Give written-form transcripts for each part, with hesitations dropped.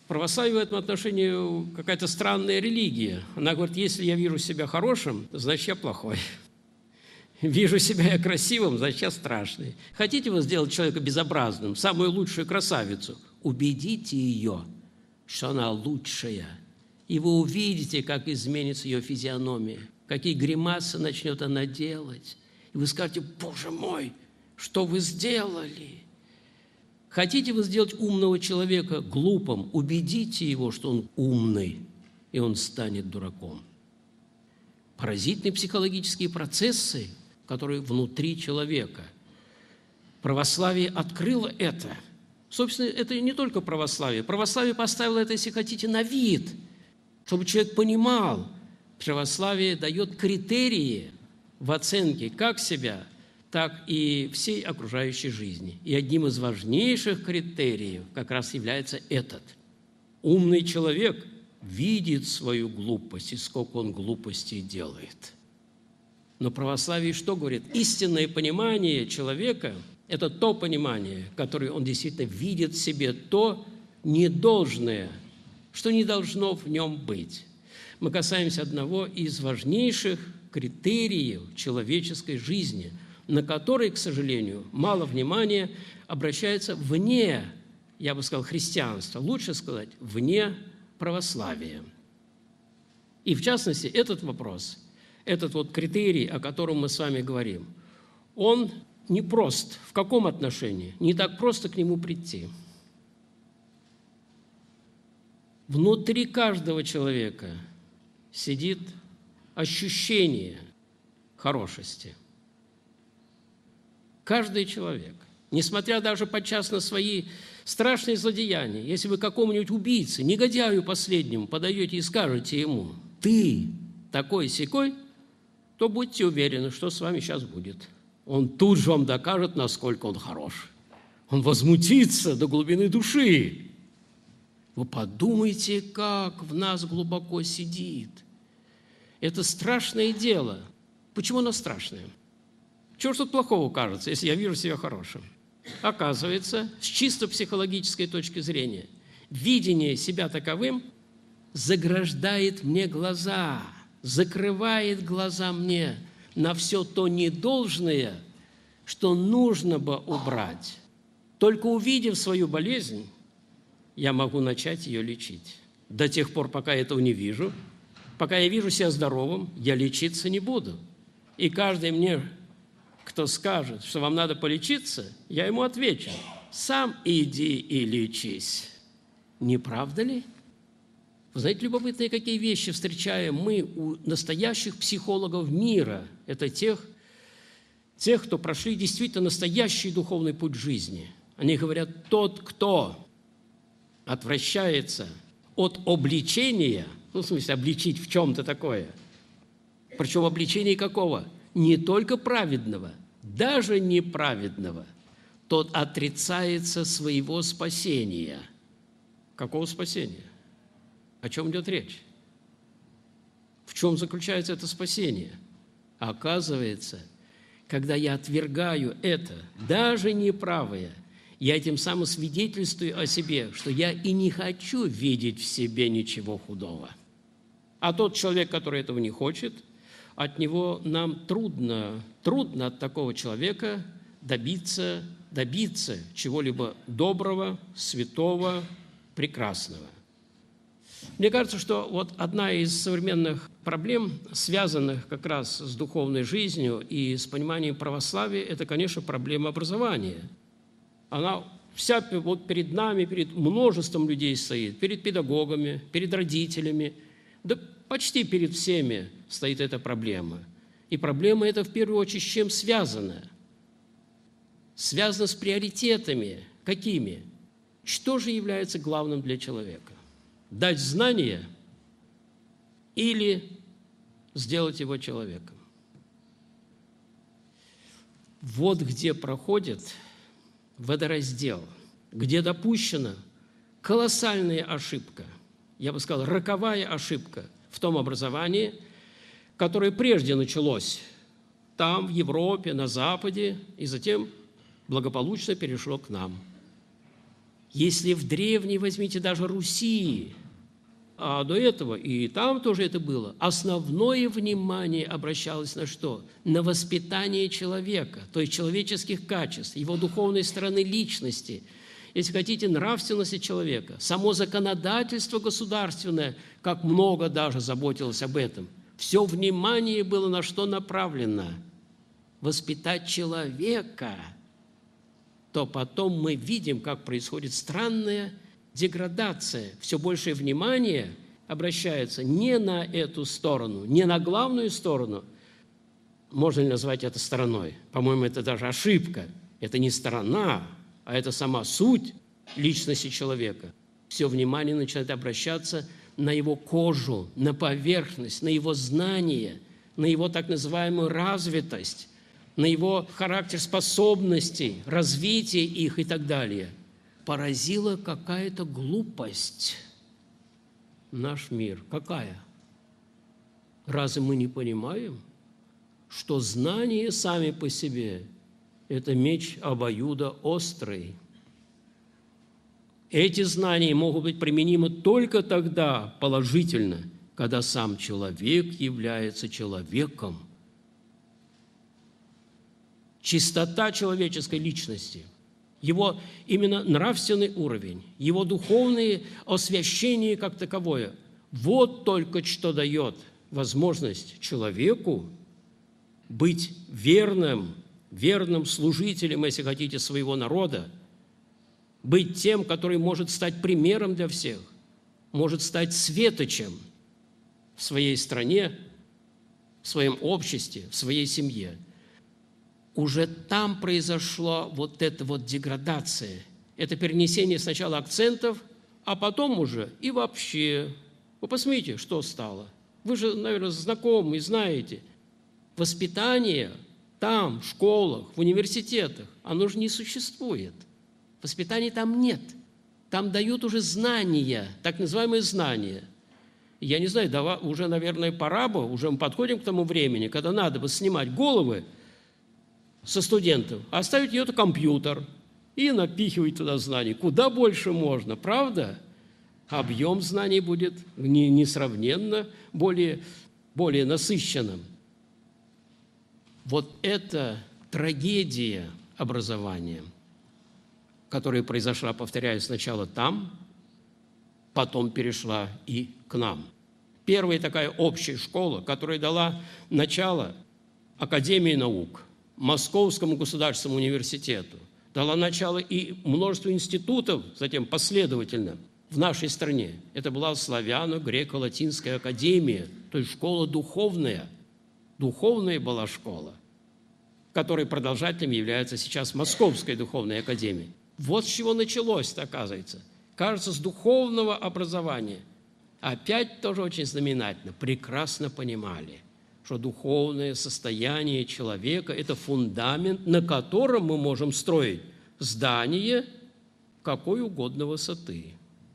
Православие в этом отношении какая-то странная религия. Она говорит, если я вижу себя хорошим, значит, я плохой. Вижу себя я красивым, значит, я страшный. Хотите вы сделать человека безобразным, самую лучшую красавицу? Убедите ее, что она лучшая. И вы увидите, как изменится ее физиономия, какие гримасы начнет она делать. И вы скажете, Боже мой, что вы сделали? Хотите вы сделать умного человека глупым, убедите его, что он умный, и он станет дураком. Паразитные психологические процессы, которые внутри человека. Православие открыло это. Собственно, это не только православие. Православие поставило это, если хотите, на вид, чтобы человек понимал. Православие дает критерии в оценке как себя, так и всей окружающей жизни. И одним из важнейших критериев как раз является этот. Умный человек видит свою глупость и сколько он глупостей делает. Но православие что говорит? Истинное понимание человека – это то понимание, которое он действительно видит в себе, то недолжное, что не должно в нем быть. Мы касаемся одного из важнейших критериев человеческой жизни, на который, к сожалению, мало внимания обращается вне, я бы сказал, христианства, лучше сказать, вне православия. И в частности, этот вопрос, этот вот критерий, о котором мы с вами говорим, он непрост. В каком отношении? Не так просто к нему прийти. Внутри каждого человека сидит ощущение хорошести. Каждый человек, несмотря даже подчас на свои страшные злодеяния, если вы какому-нибудь убийце, негодяю последнему подаете и скажете ему, ты такой-сякой, то будьте уверены, что с вами сейчас будет. Он тут же вам докажет, насколько он хорош. Он возмутится до глубины души. Вы подумайте, как в нас глубоко сидит. Это страшное дело. Почему оно страшное? Чего ж тут плохого кажется, если я вижу себя хорошим? Оказывается, с чисто психологической точки зрения, видение себя таковым заграждает мне глаза, закрывает глаза мне на все то недолжное, что нужно бы убрать. Только увидев свою болезнь, я могу начать ее лечить. До тех пор, пока я этого не вижу, пока я вижу себя здоровым, я лечиться не буду. И каждый мне, кто скажет, что вам надо полечиться, я ему отвечу, сам иди и лечись. Не правда ли? Вы знаете, любопытные какие вещи встречаем мы у настоящих психологов мира. Это тех, кто прошли действительно настоящий духовный путь жизни. Они говорят, тот, кто отвращается от обличения, ну, в смысле, обличить в чем-то такое, причем обличение какого? Не только праведного, даже неправедного, тот отрицается своего спасения. Какого спасения? О чем идет речь? В чем заключается это спасение? Оказывается, когда я отвергаю это, даже неправое, я тем самым свидетельствую о себе, что я и не хочу видеть в себе ничего худого. А тот человек, который этого не хочет, от него нам трудно от такого человека добиться чего-либо доброго, святого, прекрасного. Мне кажется, что вот одна из современных проблем, связанных как раз с духовной жизнью и с пониманием православия, это, конечно, проблема образования. Она вся вот перед нами, перед множеством людей стоит, перед педагогами, перед родителями, да почти перед всеми стоит эта проблема. И проблема эта в первую очередь с чем связана? Связана с приоритетами. Какими? Что же является главным для человека? Дать знания или сделать его человеком? Вот где проходит водораздел, где допущена колоссальная ошибка, я бы сказал, роковая ошибка в том образовании, которое прежде началось там, в Европе, на Западе, и затем благополучно перешло к нам. Если в древней, возьмите даже Руси, а до этого и там тоже это было, основное внимание обращалось на что? На воспитание человека, то есть человеческих качеств, его духовной стороны личности, если хотите, нравственности человека. Само законодательство государственное, как много даже заботилось об этом. Все внимание было на что направлено? Воспитать человека. То потом мы видим, как происходит странная деградация. Все большее внимание обращается не на эту сторону, не на главную сторону. Можно ли назвать это стороной? По-моему, это даже ошибка. Это не сторона, а это сама суть личности человека. Все внимание начинает обращаться на его кожу, на поверхность, на его знания, на его так называемую развитость, на его характер способностей, развитие их и так далее. Поразила какая-то глупость наш мир. Какая? Разве мы не понимаем, что знания сами по себе – это меч обоюдоострый? Эти знания могут быть применимы только тогда положительно, когда сам человек является человеком. Чистота человеческой личности, его именно нравственный уровень, его духовное освящение как таковое – вот только что дает возможность человеку быть верным служителем, если хотите, своего народа, быть тем, который может стать примером для всех, может стать светочем в своей стране, в своем обществе, в своей семье. Уже там произошла вот эта вот деградация. Это перенесение сначала акцентов, а потом уже и вообще. Вы посмотрите, что стало. Вы же, наверное, знакомы и знаете. Воспитание там, в школах, в университетах, оно же не существует. Воспитания там нет. Там дают уже знания, так называемые знания. Я не знаю, уже, наверное, пора бы, уже мы подходим к тому времени, когда надо бы снимать головы со студентов, оставить ее на компьютер и напихивать туда знаний. Куда больше можно, правда? Объем знаний будет несравненно более насыщенным. Вот это трагедия образования, которая произошла, повторяю, сначала там, потом перешла и к нам. Первая такая общая школа, которая дала начало Академии наук, Московскому государственному университету, дала начало и множеству институтов, затем последовательно в нашей стране. Это была славяно-греко-латинская академия, то есть школа духовная. Духовная была школа, которой продолжателем является сейчас Московская духовная академия. Вот с чего началось-то, оказывается. Кажется, с духовного образования. Опять тоже очень знаменательно. Прекрасно понимали, что духовное состояние человека – это фундамент, на котором мы можем строить здание какой угодно высоты.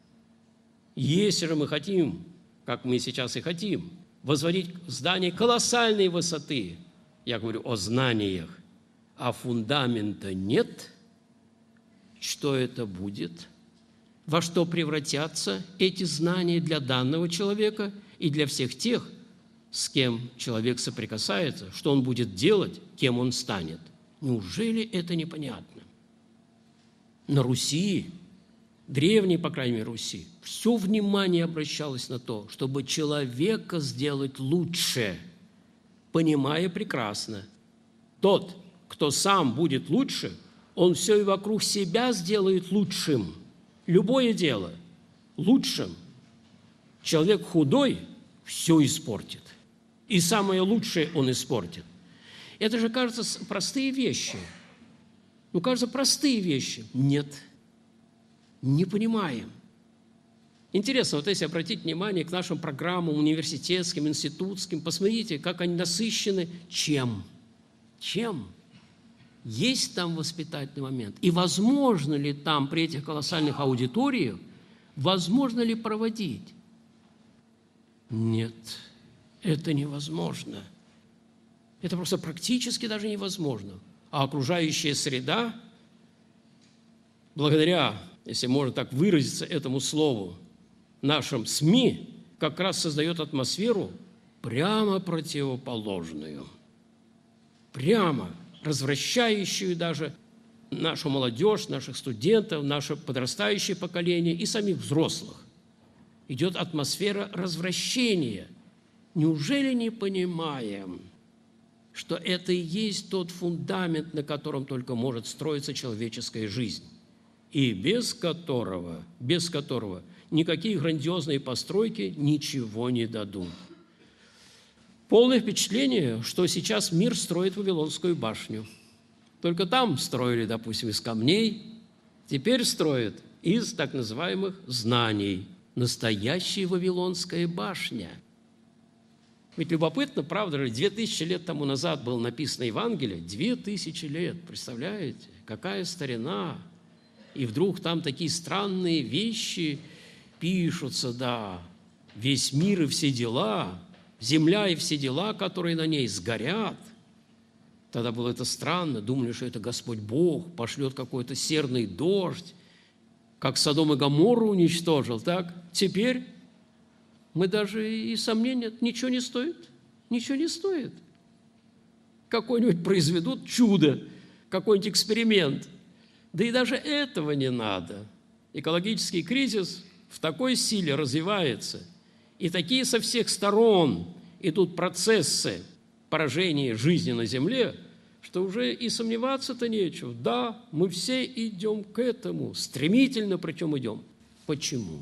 Если же мы хотим, как мы сейчас и хотим, возводить здание колоссальной высоты, я говорю о знаниях, а фундамента нет, что это будет? Во что превратятся эти знания для данного человека и для всех тех, с кем человек соприкасается, что он будет делать, кем он станет. Неужели это непонятно? На Руси, древней, по крайней мере, Руси, все внимание обращалось на то, чтобы человека сделать лучше, понимая прекрасно. Тот, кто сам будет лучше, он все и вокруг себя сделает лучшим. Любое дело лучшим. Человек худой все испортит. И самое лучшее он испортит. Это же, кажется, простые вещи. Кажется, простые вещи. Нет, не понимаем. Интересно, вот если обратить внимание к нашим программам университетским, институтским, посмотрите, как они насыщены. Чем? Есть там воспитательный момент? И возможно ли там, при этих колоссальных аудиториях, возможно ли проводить? Нет. Это невозможно. Это просто практически даже невозможно. А окружающая среда, благодаря если можно так выразиться этому слову, нашим СМИ, как раз создает атмосферу прямо противоположную, прямо развращающую даже нашу молодежь, наших студентов, наше подрастающее поколение и самих взрослых. Идет атмосфера развращения. Неужели не понимаем, что это и есть тот фундамент, на котором только может строиться человеческая жизнь, и без которого никакие грандиозные постройки ничего не дадут? Полное впечатление, что сейчас мир строит Вавилонскую башню. Только там строили, допустим, из камней, теперь строят из так называемых знаний. Настоящая Вавилонская башня. Ведь любопытно, правда же, 2000 лет тому назад было написано Евангелие, 2000 лет, представляете, какая старина. И вдруг там такие странные вещи пишутся, да, весь мир и все дела, земля и все дела, которые на ней, сгорят. Тогда было это странно, думали, что это Господь Бог пошлет какой-то серный дождь, как Содом и Гоморру уничтожил, так? Теперь мы даже и сомнения, ничего не стоит, ничего не стоит. Какой-нибудь произведут чудо, какой-нибудь эксперимент. Да и даже этого не надо. Экологический кризис в такой силе развивается, и такие со всех сторон идут процессы поражения жизни на земле, что уже и сомневаться-то нечего. Да, мы все идем к этому, стремительно причем идем. Почему?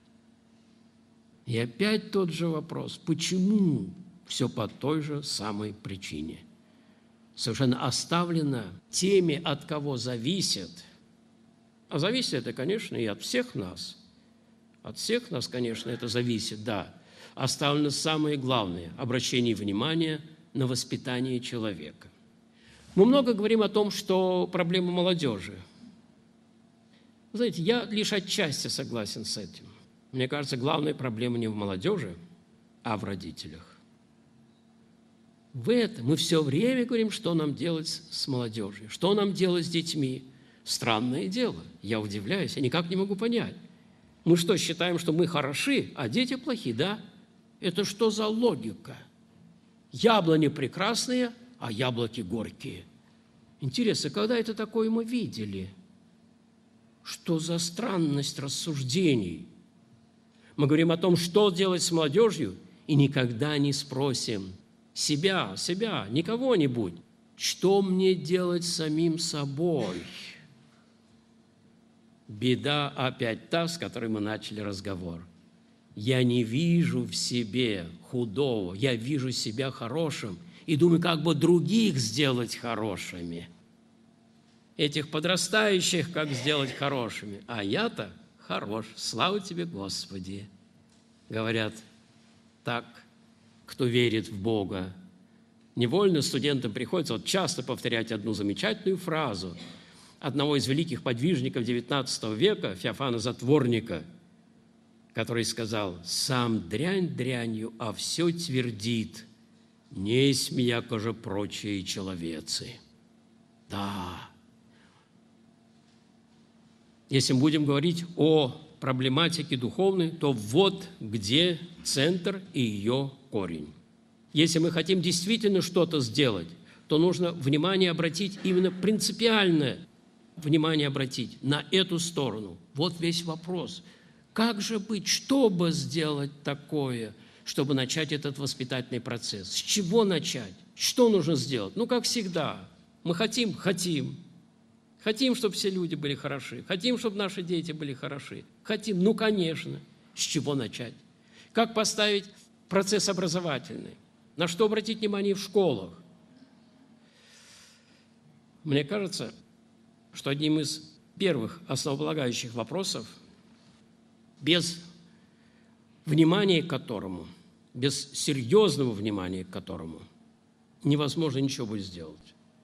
И опять тот же вопрос. Почему? Все по той же самой причине. Совершенно оставлено теми, от кого зависит. А зависит это, конечно, и от всех нас. От всех нас, конечно, это зависит, да. Оставлено самое главное – обращение внимания на воспитание человека. Мы много говорим о том, что проблема молодежи. Вы знаете, я лишь отчасти согласен с этим. Мне кажется, главная проблема не в молодежи, а в родителях. В этом мы все время говорим, что нам делать с молодежью, что нам делать с детьми. Странное дело, я удивляюсь, я никак не могу понять. Мы что, считаем, что мы хороши, а дети плохи, да? Это что за логика? Яблони прекрасные, а яблоки горькие. Интересно, когда это такое мы видели? Что за странность рассуждений? Мы говорим о том, что делать с молодежью, и никогда не спросим себя, не кого-нибудь, что мне делать с самим собой? Беда опять та, с которой мы начали разговор. Я не вижу в себе худого, я вижу себя хорошим и думаю, как бы других сделать хорошими. Этих подрастающих как сделать хорошими. А я-то хорош, слава тебе, Господи. Говорят так, кто верит в Бога. Невольно студентам приходится вот часто повторять одну замечательную фразу одного из великих подвижников XIX века, Феофана Затворника, который сказал: «Сам дрянь дрянью, а все твердит, несть яко же прочие человецы». Да. Если мы будем говорить о проблематике духовной, то вот где центр и ее корень. Если мы хотим действительно что-то сделать, то нужно внимание обратить, именно принципиальное внимание обратить на эту сторону. Вот весь вопрос. Как же быть, чтобы сделать такое, чтобы начать этот воспитательный процесс? С чего начать? Что нужно сделать? Ну, как всегда, мы хотим. Хотим, чтобы все люди были хороши. Хотим, чтобы наши дети были хороши. Хотим, ну, конечно. С чего начать? Как поставить процесс образовательный? На что обратить внимание в школах? Мне кажется, что одним из первых основополагающих вопросов, без внимания к которому, без серьезного внимания к которому невозможно ничего будет сделать.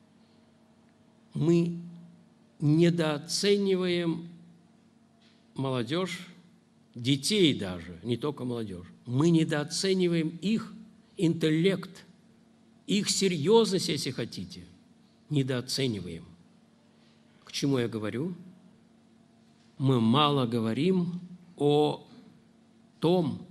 Мы недооцениваем молодежь, детей даже, не только молодежь. Мы недооцениваем их интеллект, их серьезность, если хотите, недооцениваем. К чему я говорю? мы мало говорим о том,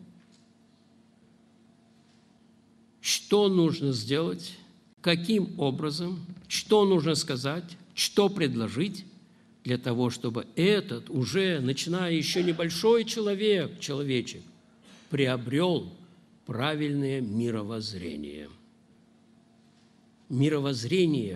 что нужно сделать, каким образом, что нужно сказать, что предложить для того, чтобы этот уже, начиная еще небольшой человечек, приобрел правильное мировоззрение. Мировоззрение,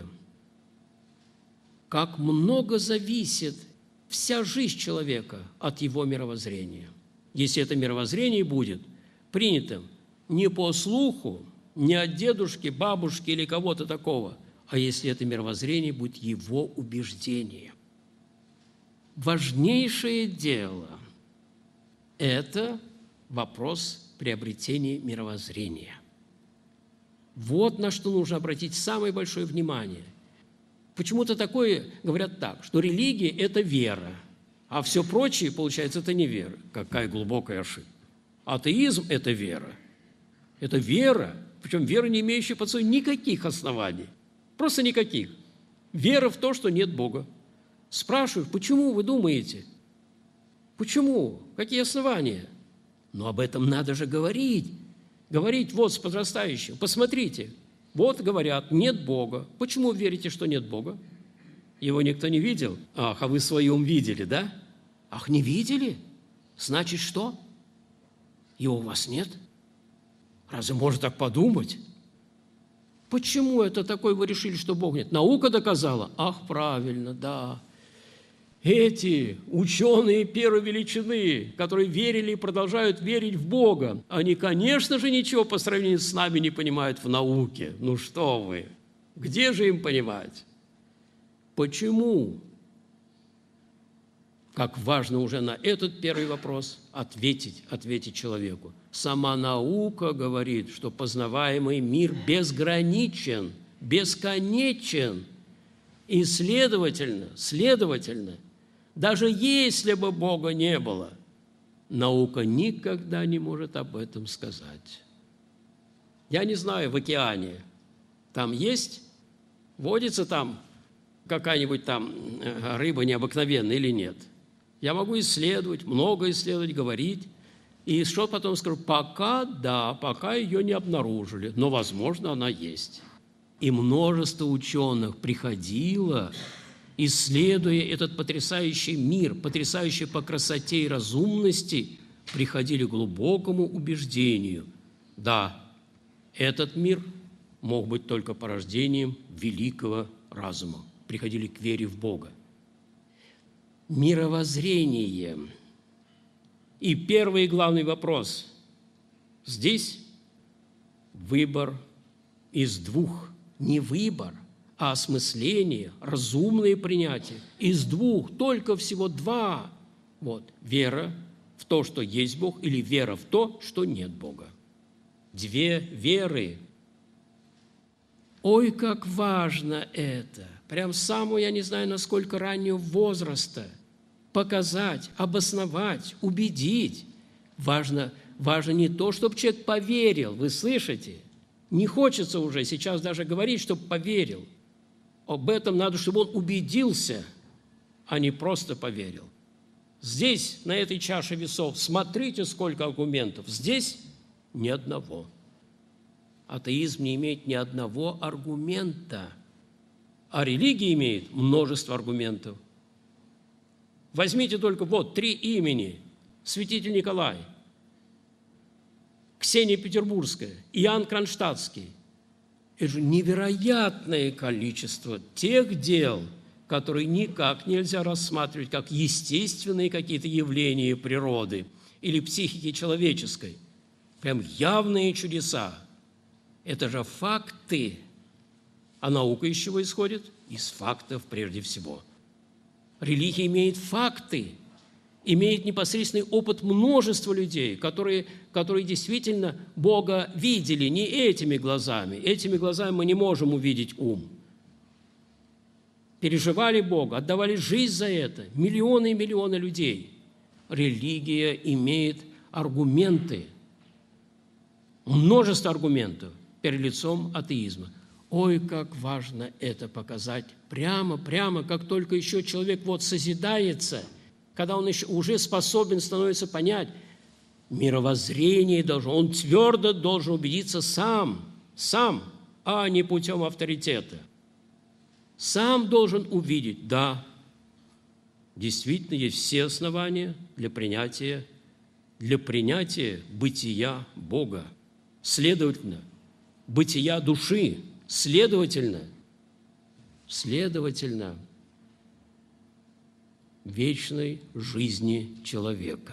как много зависит вся жизнь человека от его мировоззрения. Если это мировоззрение будет принято не по слуху, не от дедушки, бабушки или кого-то такого, а если это мировоззрение будет его убеждение. Важнейшее дело – это вопрос приобретения мировоззрения. Вот на что нужно обратить самое большое внимание. Почему-то такое говорят так, что религия – это вера, а все прочее, получается, это не вера. Какая глубокая ошибка. Атеизм – это вера. Это вера, причем вера, не имеющая под собой никаких оснований. Просто никаких. Вера в то, что нет Бога. Спрашивают, почему вы думаете? Почему? Какие основания? Но об этом надо же говорить. Говорить вот с подрастающим. Посмотрите, вот говорят, нет Бога. Почему верите, что нет Бога? Его никто не видел? Ах, а вы в своем видели, да? Ах, не видели? Значит, что? Его у вас нет? Разве можно так подумать? Почему это такое вы решили, что Бог нет? Наука доказала? Ах, правильно, да. Эти ученые первой величины, которые верили и продолжают верить в Бога, они, конечно же, ничего по сравнению с нами не понимают в науке. Ну что вы? Где же им понимать? Почему? Как важно уже на этот первый вопрос ответить человеку. Сама наука говорит, что познаваемый мир безграничен, бесконечен. И следовательно, даже если бы Бога не было, наука никогда не может об этом сказать. Я не знаю, в океане там есть, водится там какая-нибудь там рыба необыкновенная или нет. Я могу исследовать, много исследовать, говорить. И что потом скажу? Пока ее не обнаружили, но, возможно, она есть. И множество ученых приходило, исследуя этот потрясающий мир, потрясающий по красоте и разумности, приходили к глубокому убеждению. Да, этот мир мог быть только порождением великого разума. Приходили к вере в Бога. Мировоззрение. И первый и главный вопрос. Здесь выбор из двух. Не выбор, а осмысление, разумное принятие. Из двух, только всего два. Вот. Вера в то, что есть Бог, или вера в то, что нет Бога. Две веры. Ой, как важно это! Прям с самого, я не знаю, насколько раннего возраста показать, обосновать, убедить. Важно не то, чтобы человек поверил, вы слышите? Не хочется уже сейчас даже говорить, чтобы поверил. Об этом надо, чтобы он убедился, а не просто поверил. Здесь, на этой чаше весов, смотрите, сколько аргументов. Здесь ни одного. Атеизм не имеет ни одного аргумента, а религия имеет множество аргументов. Возьмите только вот 3 имени. Святитель Николай, Ксения Петербургская, Иоанн Кронштадтский. Это же невероятное количество тех дел, которые никак нельзя рассматривать как естественные какие-то явления природы или психики человеческой. Прям явные чудеса. Это же факты. А наука из чего исходит? Из фактов прежде всего. Религия имеет факты, имеет непосредственный опыт множества людей, которые действительно Бога видели не этими глазами. Этими глазами мы не можем увидеть ум. Переживали Бога, отдавали жизнь за это. Миллионы и миллионы людей. Религия имеет аргументы, множество аргументов перед лицом атеизма. Ой, как важно это показать прямо, как только еще человек вот созидается, когда он еще уже способен становится понять, мировоззрение должен, он твердо должен убедиться сам, а не путем авторитета. Сам должен увидеть, да, действительно есть все основания для принятия бытия Бога. Следовательно, бытия души, следовательно, вечной жизни человека.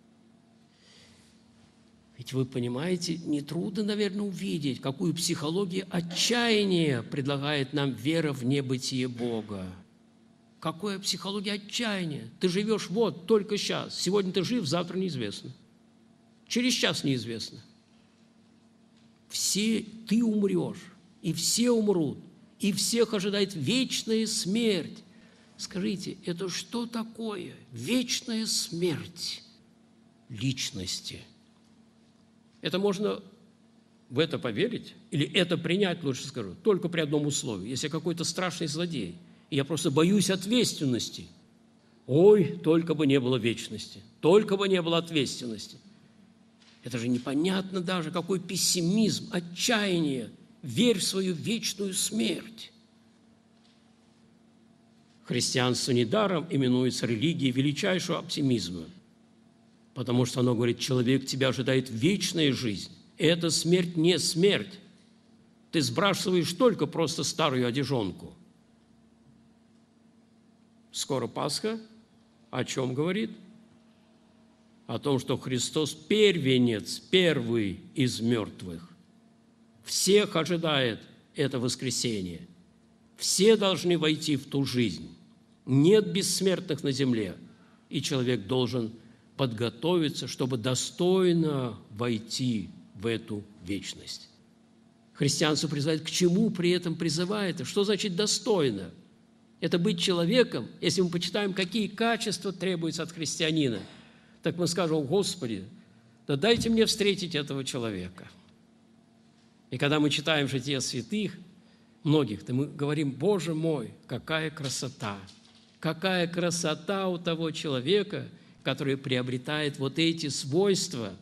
Ведь вы понимаете, нетрудно, наверное, увидеть, какую психологию отчаяния предлагает нам вера в небытие Бога. Какая психология отчаяния? Ты живешь вот только сейчас. Сегодня ты жив, завтра неизвестно. Через час неизвестно. Ты умрешь, и все умрут, и всех ожидает вечная смерть. Скажите, это что такое вечная смерть личности? Это можно в это поверить, или это принять, лучше скажу, только при одном условии. Если какой-то страшный злодей, и я просто боюсь ответственности. Ой, только бы не было вечности, только бы не было ответственности. Это же непонятно даже, какой пессимизм, отчаяние. Верь в свою вечную смерть. Христианство недаром именуется религией величайшего оптимизма, потому что оно говорит, человек, тебя ожидает вечная жизнь. Эта смерть не смерть. Ты сбрасываешь только просто старую одежонку. Скоро Пасха. О чем говорит? О том, что Христос первенец, первый из мертвых. Всех ожидает это воскресение. Все должны войти в ту жизнь. Нет бессмертных на земле, и человек должен подготовиться, чтобы достойно войти в эту вечность. Христианство призывает, к чему при этом призывает? Что значит достойно? Это быть человеком. Если мы почитаем, какие качества требуются от христианина, так мы скажем, Господи, да дайте мне встретить этого человека. И когда мы читаем жития святых, многих, то мы говорим, Боже мой, какая красота! Какая красота у того человека, который приобретает вот эти свойства,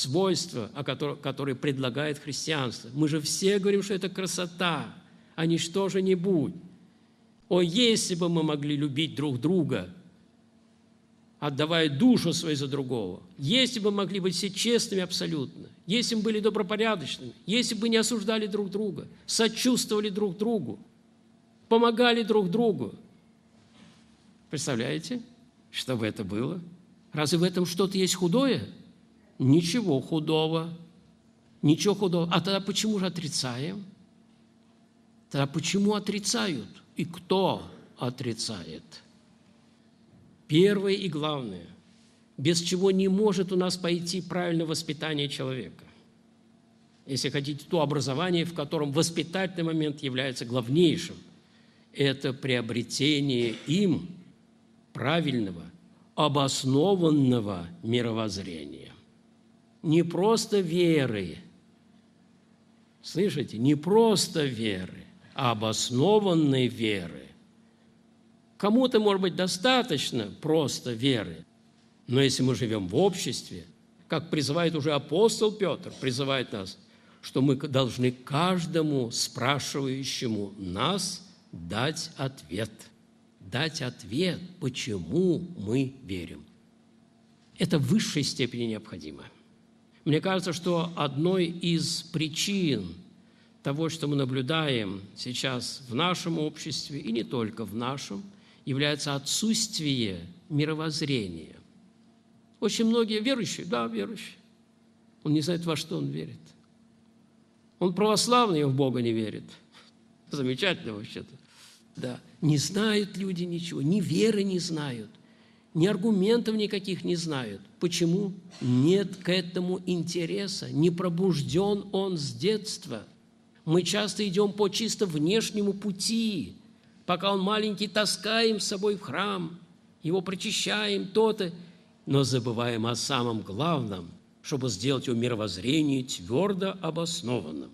которые предлагает христианство. Мы же все говорим, что это красота, а не что-нибудь. О, если бы мы могли любить друг друга, отдавая душу свою за другого, если бы могли быть все честными абсолютно, если бы были добропорядочными, если бы не осуждали друг друга, сочувствовали друг другу, помогали друг другу. Представляете, что бы это было? Разве в этом что-то есть худое? Ничего худого. Ничего худого. А тогда почему же отрицаем? Тогда почему отрицают? И кто отрицает? Первое и главное, без чего не может у нас пойти правильное воспитание человека. Если хотите, то образование, в котором воспитательный момент является главнейшим, это приобретение им правильного, обоснованного мировоззрения. Не просто веры, слышите, не просто веры, а обоснованной веры. Кому-то, может быть, достаточно просто веры, но если мы живем в обществе, как призывает уже апостол Петр, призывает нас, что мы должны каждому спрашивающему нас дать ответ. Дать ответ, почему мы верим. Это в высшей степени необходимо. Мне кажется, что одной из причин того, что мы наблюдаем сейчас в нашем обществе, и не только в нашем, является отсутствие мировоззрения. Очень многие верующие, да, верующие, он не знает, во что он верит. Он православный, в Бога не верит. Замечательно вообще-то. Да. Не знают люди ничего, ни веры не знают, ни аргументов никаких не знают. Почему? Нет к этому интереса, не пробужден он с детства. Мы часто идем по чисто внешнему пути. Пока он маленький, таскаем с собой в храм, его прочищаем, то-то, но забываем о самом главном, чтобы сделать его мировоззрение твердо обоснованным.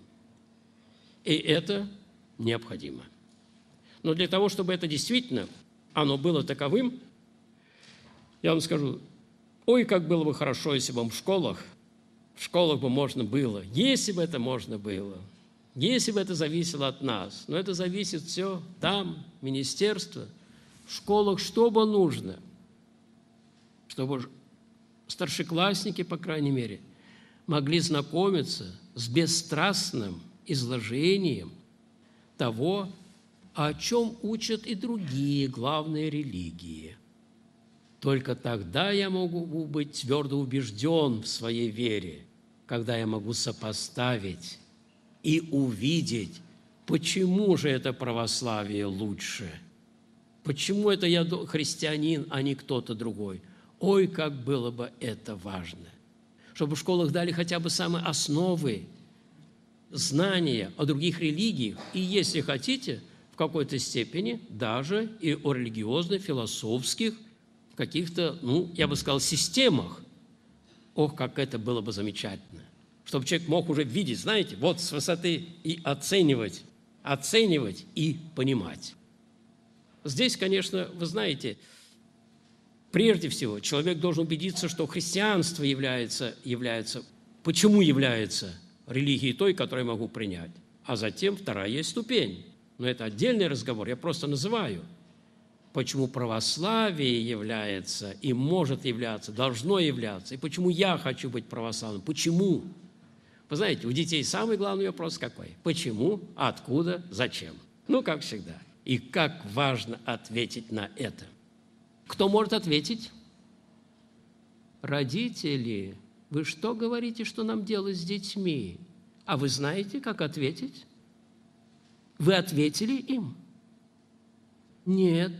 И это необходимо. Но для того, чтобы это действительно, оно было таковым, Я вам скажу, ой, как было бы хорошо, если бы в школах бы можно было, если бы это можно было, если бы это зависело от нас. Но это зависит все там, министерство, в школах, что бы нужно, чтобы старшеклассники, по крайней мере, могли знакомиться с бесстрастным изложением того, о чем учат и другие главные религии. Только тогда я могу быть твердо убежден в своей вере, когда я могу сопоставить и увидеть, почему же это православие лучше, почему это я христианин, а не кто-то другой. Ой, как было бы это важно, чтобы в школах дали хотя бы самые основы знания о других религиях и, если хотите, в какой-то степени даже и о религиозно-философских каких-то, я бы сказал, системах. Ох, как это было бы замечательно, чтобы человек мог уже видеть, знаете, вот с высоты и оценивать и понимать. Здесь, конечно, вы знаете, прежде всего, человек должен убедиться, что христианство является почему является религией той, которую я могу принять. А затем вторая есть ступень. Но это отдельный разговор, я просто называю. Почему православие является и может являться, должно являться, и почему я хочу быть православным. Почему? Вы знаете, у детей самый главный вопрос какой? Почему, откуда, зачем? Как всегда. И как важно ответить на это. Кто может ответить? Родители. Вы что говорите, что нам делать с детьми? А вы знаете, как ответить? Вы ответили им? Нет.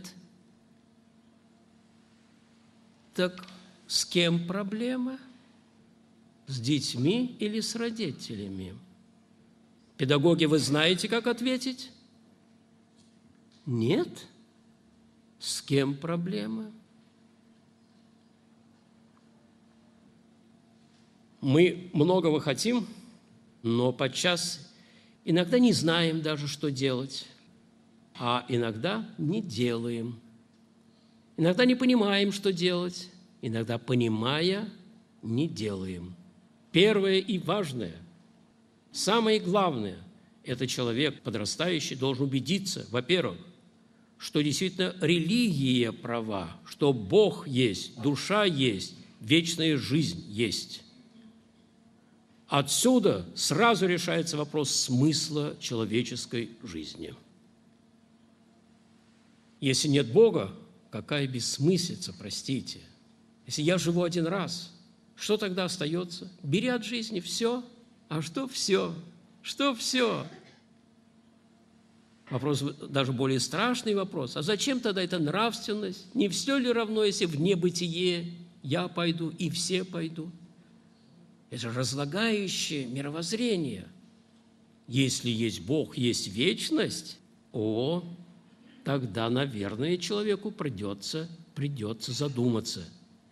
Так с кем проблема? С детьми или с родителями? Педагоги, вы знаете, как ответить? Нет. С кем проблема? Мы многого хотим, но подчас иногда не знаем даже, что делать, а иногда не делаем. Иногда не понимаем, что делать, иногда, понимая, не делаем. Первое и важное, самое главное, это человек, подрастающий, должен убедиться, во-первых, что действительно религия права, что Бог есть, душа есть, вечная жизнь есть. Отсюда сразу решается вопрос смысла человеческой жизни. Если нет Бога, какая бессмыслица, простите. Если я живу один раз, что тогда остается? Бери от жизни все. А что все? Что все? Вопрос даже более страшный вопрос. А зачем тогда эта нравственность? Не все ли равно, если в небытие я пойду и все пойдут? Это же разлагающее мировоззрение. Если есть Бог, есть вечность, тогда, наверное, человеку придется задуматься.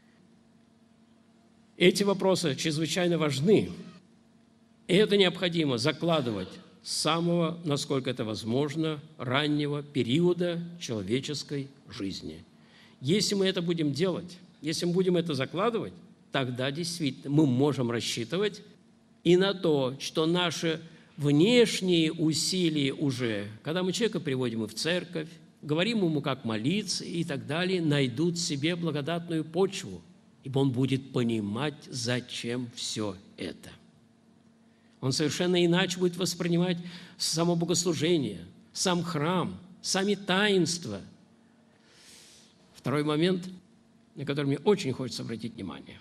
Эти вопросы чрезвычайно важны, и это необходимо закладывать с самого, насколько это возможно, раннего периода человеческой жизни. Если мы это будем делать, если мы будем это закладывать, тогда действительно мы можем рассчитывать и на то, что наши внешние усилия уже, когда мы человека приводим и в церковь, говорим ему, как молиться и так далее, найдут себе благодатную почву, ибо он будет понимать, зачем все это. Он совершенно иначе будет воспринимать само богослужение, сам храм, сами таинства. Второй момент, на который мне очень хочется обратить внимание.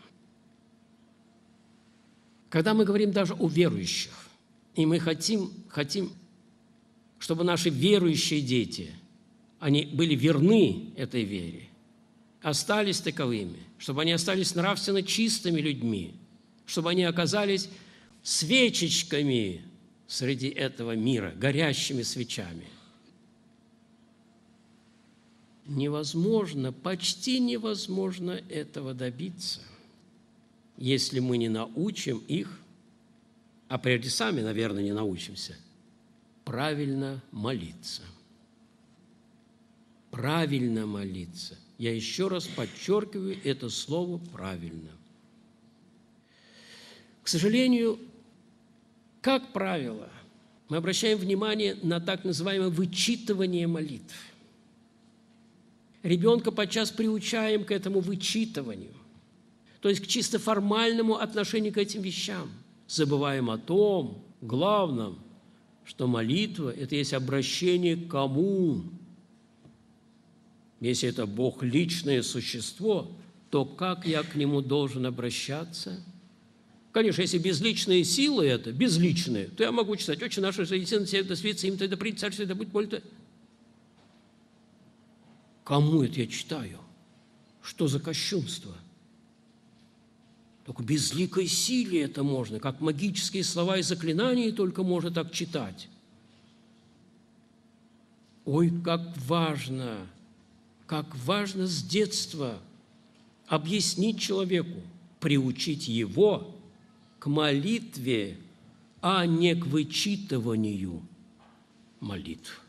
Когда мы говорим даже о верующих, и мы хотим, чтобы наши верующие дети, они были верны этой вере, остались таковыми, чтобы они остались нравственно чистыми людьми, чтобы они оказались свечечками среди этого мира, горящими свечами. Невозможно, почти невозможно этого добиться, если мы не научим их, а прежде сами, наверное, не научимся, правильно молиться. Правильно молиться. Я еще раз подчеркиваю это слово правильно. К сожалению, как правило, мы обращаем внимание на так называемое вычитывание молитв. Ребенка подчас приучаем к этому вычитыванию, то есть к чисто формальному отношению к этим вещам. Забываем о том, главном, что молитва – это есть обращение к кому? Если это Бог – личное существо, то как я к Нему должен обращаться? Конечно, если безличные силы это, безличные, то я могу читать «Отче наш, что еси на себе, да светится им, да придет царствие, да будет воля». Кому это я читаю? Что за кощунство? Только безликой силе это можно, как магические слова и заклинания только можно так читать. Ой, как важно с детства объяснить человеку, приучить его к молитве, а не к вычитыванию молитв.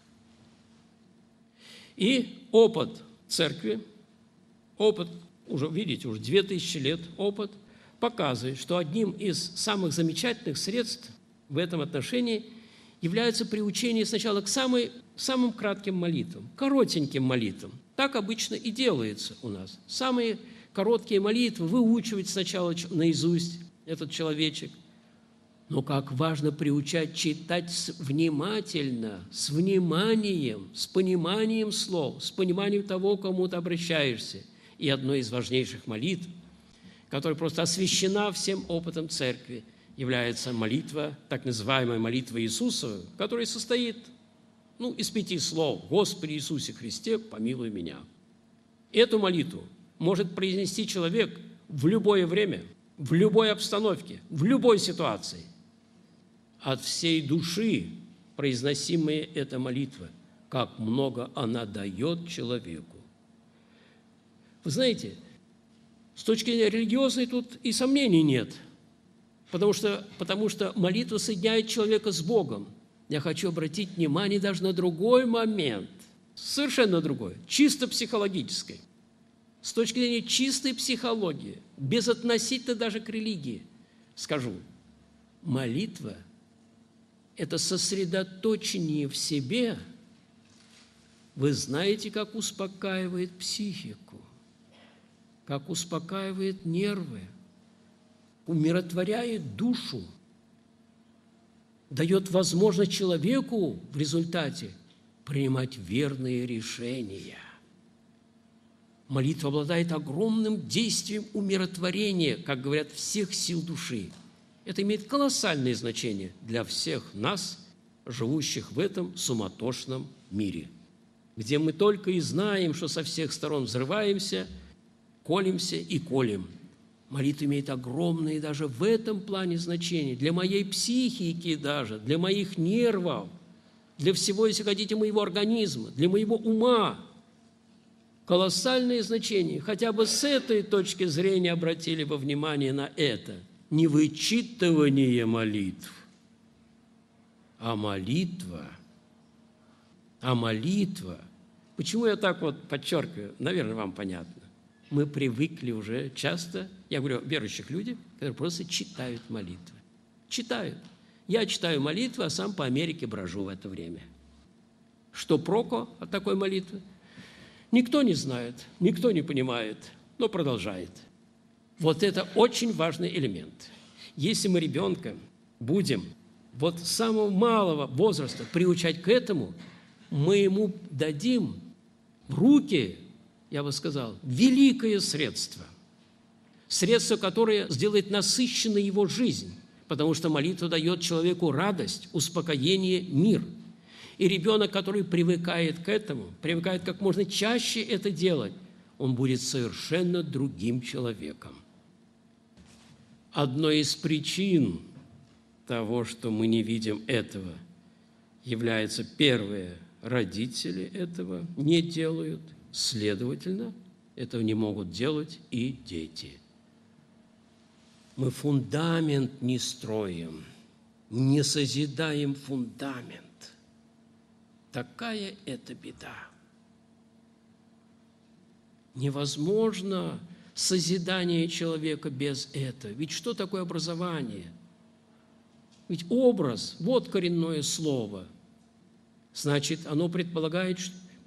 И опыт церкви, опыт, уже видите, уже 2000 лет опыт, показывает, что одним из самых замечательных средств в этом отношении является приучение сначала к самым кратким молитвам, коротеньким молитвам. Так обычно и делается у нас. Самые короткие молитвы выучивать сначала наизусть этот человечек. Но как важно приучать читать внимательно, с вниманием, с пониманием слов, с пониманием того, к кому ты обращаешься. И одной из важнейших молитв, которая просто освящена всем опытом церкви, является молитва, так называемая молитва Иисусова, которая состоит из 5 слов: «Господи Иисусе Христе, помилуй меня». Эту молитву может произнести человек в любое время, в любой обстановке, в любой ситуации. От всей души произносимая эта молитва, как много она дает человеку. Вы знаете, с точки зрения религиозной тут и сомнений нет, потому что молитва соединяет человека с Богом. Я хочу обратить внимание даже на другой момент, совершенно другой, чисто психологический. С точки зрения чистой психологии, безотносительно даже к религии, скажу, молитва – это сосредоточение в себе. Вы знаете, как успокаивает психику, как успокаивает нервы, умиротворяет душу, дает возможность человеку в результате принимать верные решения. Молитва обладает огромным действием умиротворения, как говорят, всех сил души. Это имеет колоссальное значение для всех нас, живущих в этом суматошном мире, где мы только и знаем, что со всех сторон взрываемся, колемся и колем. Молитва имеет огромное даже в этом плане значение для моей психики даже, для моих нервов, для всего, если хотите, моего организма, для моего ума. Колоссальное значение. Хотя бы с этой точки зрения обратили бы внимание на это. Не вычитывание молитв, а молитва. А молитва. Почему я так подчеркиваю? Наверное, вам понятно. Мы привыкли уже часто, я говорю о верующих людях, которые просто читают молитвы. Читают. Я читаю молитвы, а сам по Америке брожу в это время. Что проку от такой молитвы? Никто не знает, никто не понимает, но продолжает. Вот это очень важный элемент. Если мы ребенка будем с самого малого возраста приучать к этому, мы ему дадим в руки, я бы сказал, великое средство. Средство, которое сделает насыщенной его жизнь, потому что молитва дает человеку радость, успокоение, мир. И ребенок, который привыкает к этому, привыкает как можно чаще это делать, он будет совершенно другим человеком. Одной из причин того, что мы не видим этого, является первое – родители этого не делают, следовательно, этого не могут делать и дети. Мы фундамент не строим, не созидаем фундамент. Такая это беда. Невозможно созидание человека без этого. Ведь что такое образование? Ведь образ – вот коренное слово. Значит, оно предполагает,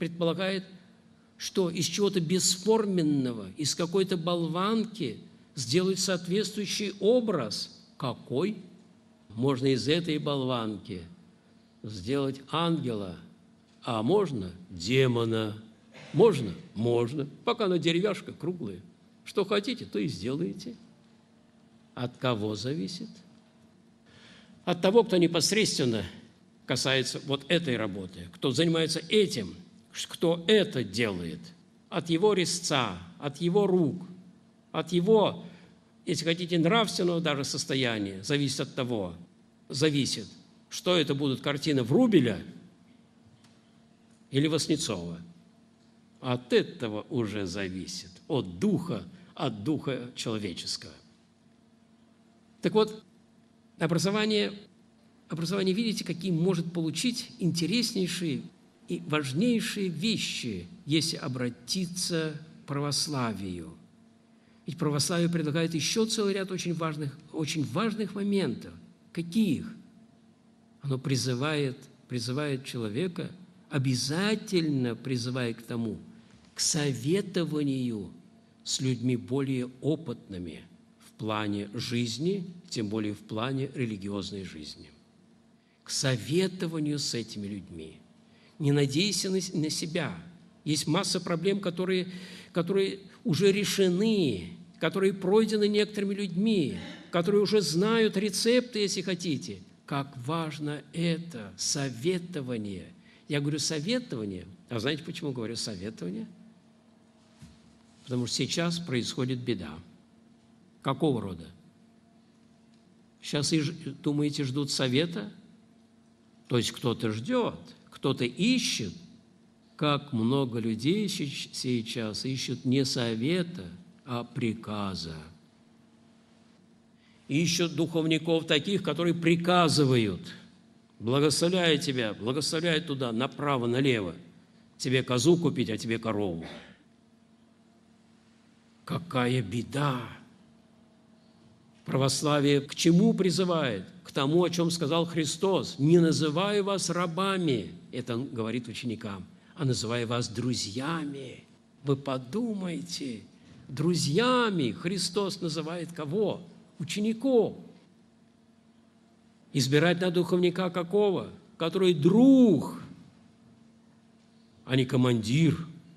что из чего-то бесформенного, из какой-то болванки сделать соответствующий образ. Какой? Можно из этой болванки сделать ангела, а можно демона. Можно? Можно. Пока она деревяшка круглая. Что хотите, то и сделаете. От кого зависит? От того, кто непосредственно касается вот этой работы, кто занимается этим, кто это делает, от его резца, от его рук, от его, если хотите, нравственного даже состояния, зависит, что это будут картины Врубеля или Васнецова. От этого уже зависит, от духа человеческого. Так вот, образование, видите, какие может получить интереснейшие и важнейшие вещи, если обратиться к православию. Ведь православие предлагает еще целый ряд очень важных моментов. Каких? Оно призывает человека, обязательно призывая к тому, к советованию с людьми более опытными в плане жизни, тем более в плане религиозной жизни. К советованию с этими людьми. Не надейся на себя. Есть масса проблем, которые уже решены, которые пройдены некоторыми людьми, которые уже знают рецепты, если хотите. Как важно это советование. Я говорю советование, а знаете, почему говорю советование? Потому что сейчас происходит беда. Какого рода? Сейчас, думаете, ждут совета? То есть кто-то ждет, кто-то ищет. Как много людей сейчас ищут не совета, а приказа. Ищут духовников таких, которые приказывают. Благословляю тебя, благословляю туда, направо, налево. Тебе козу купить, а тебе корову. Какая беда! Православие к чему призывает? К тому, о чем сказал Христос. «Не называю вас рабами», это он говорит ученикам, «а называю вас друзьями». Вы подумайте, друзьями Христос называет кого? Учеников. Избирать на духовника какого? Который друг, а не командир,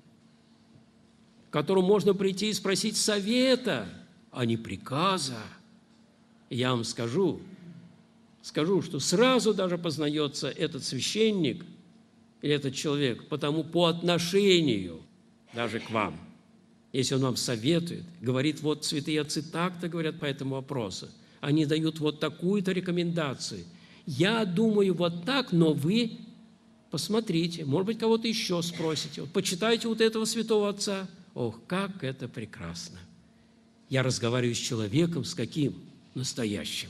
к которому можно прийти и спросить совета, а не приказа. Я вам скажу, что сразу даже познается этот священник или этот человек по отношению даже к вам. Если он вам советует, говорит, вот святые отцы так-то говорят по этому вопросу, они дают вот такую-то рекомендацию. Я думаю вот так, но вы посмотрите, может быть, кого-то еще спросите. Вот почитайте вот этого святого отца. Ох, как это прекрасно! Я разговариваю с человеком, с каким? Настоящим.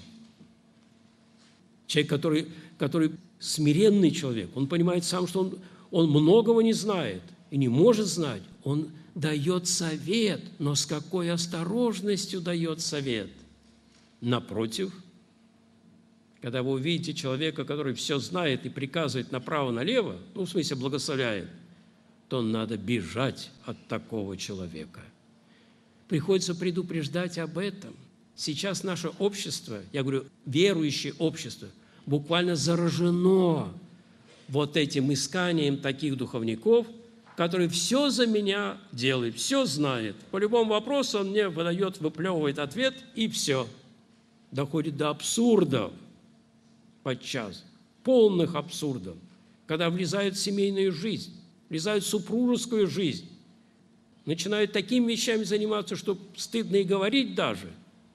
Человек, который смиренный человек, он понимает сам, что он многого не знает и не может знать. Он дает совет, но с какой осторожностью дает совет? Напротив, когда вы увидите человека, который все знает и приказывает направо-налево, в смысле благословляет, то надо бежать от такого человека. Приходится предупреждать об этом. Сейчас наше общество, я говорю, верующее общество, буквально заражено вот этим исканием таких духовников, которые все за меня делают, все знает. По любому вопросу он мне выплевывает ответ, и все. Доходит до абсурдов подчас, полных абсурдов, когда влезают в семейную жизнь, влезают в супружескую жизнь, начинают такими вещами заниматься, что стыдно и говорить даже.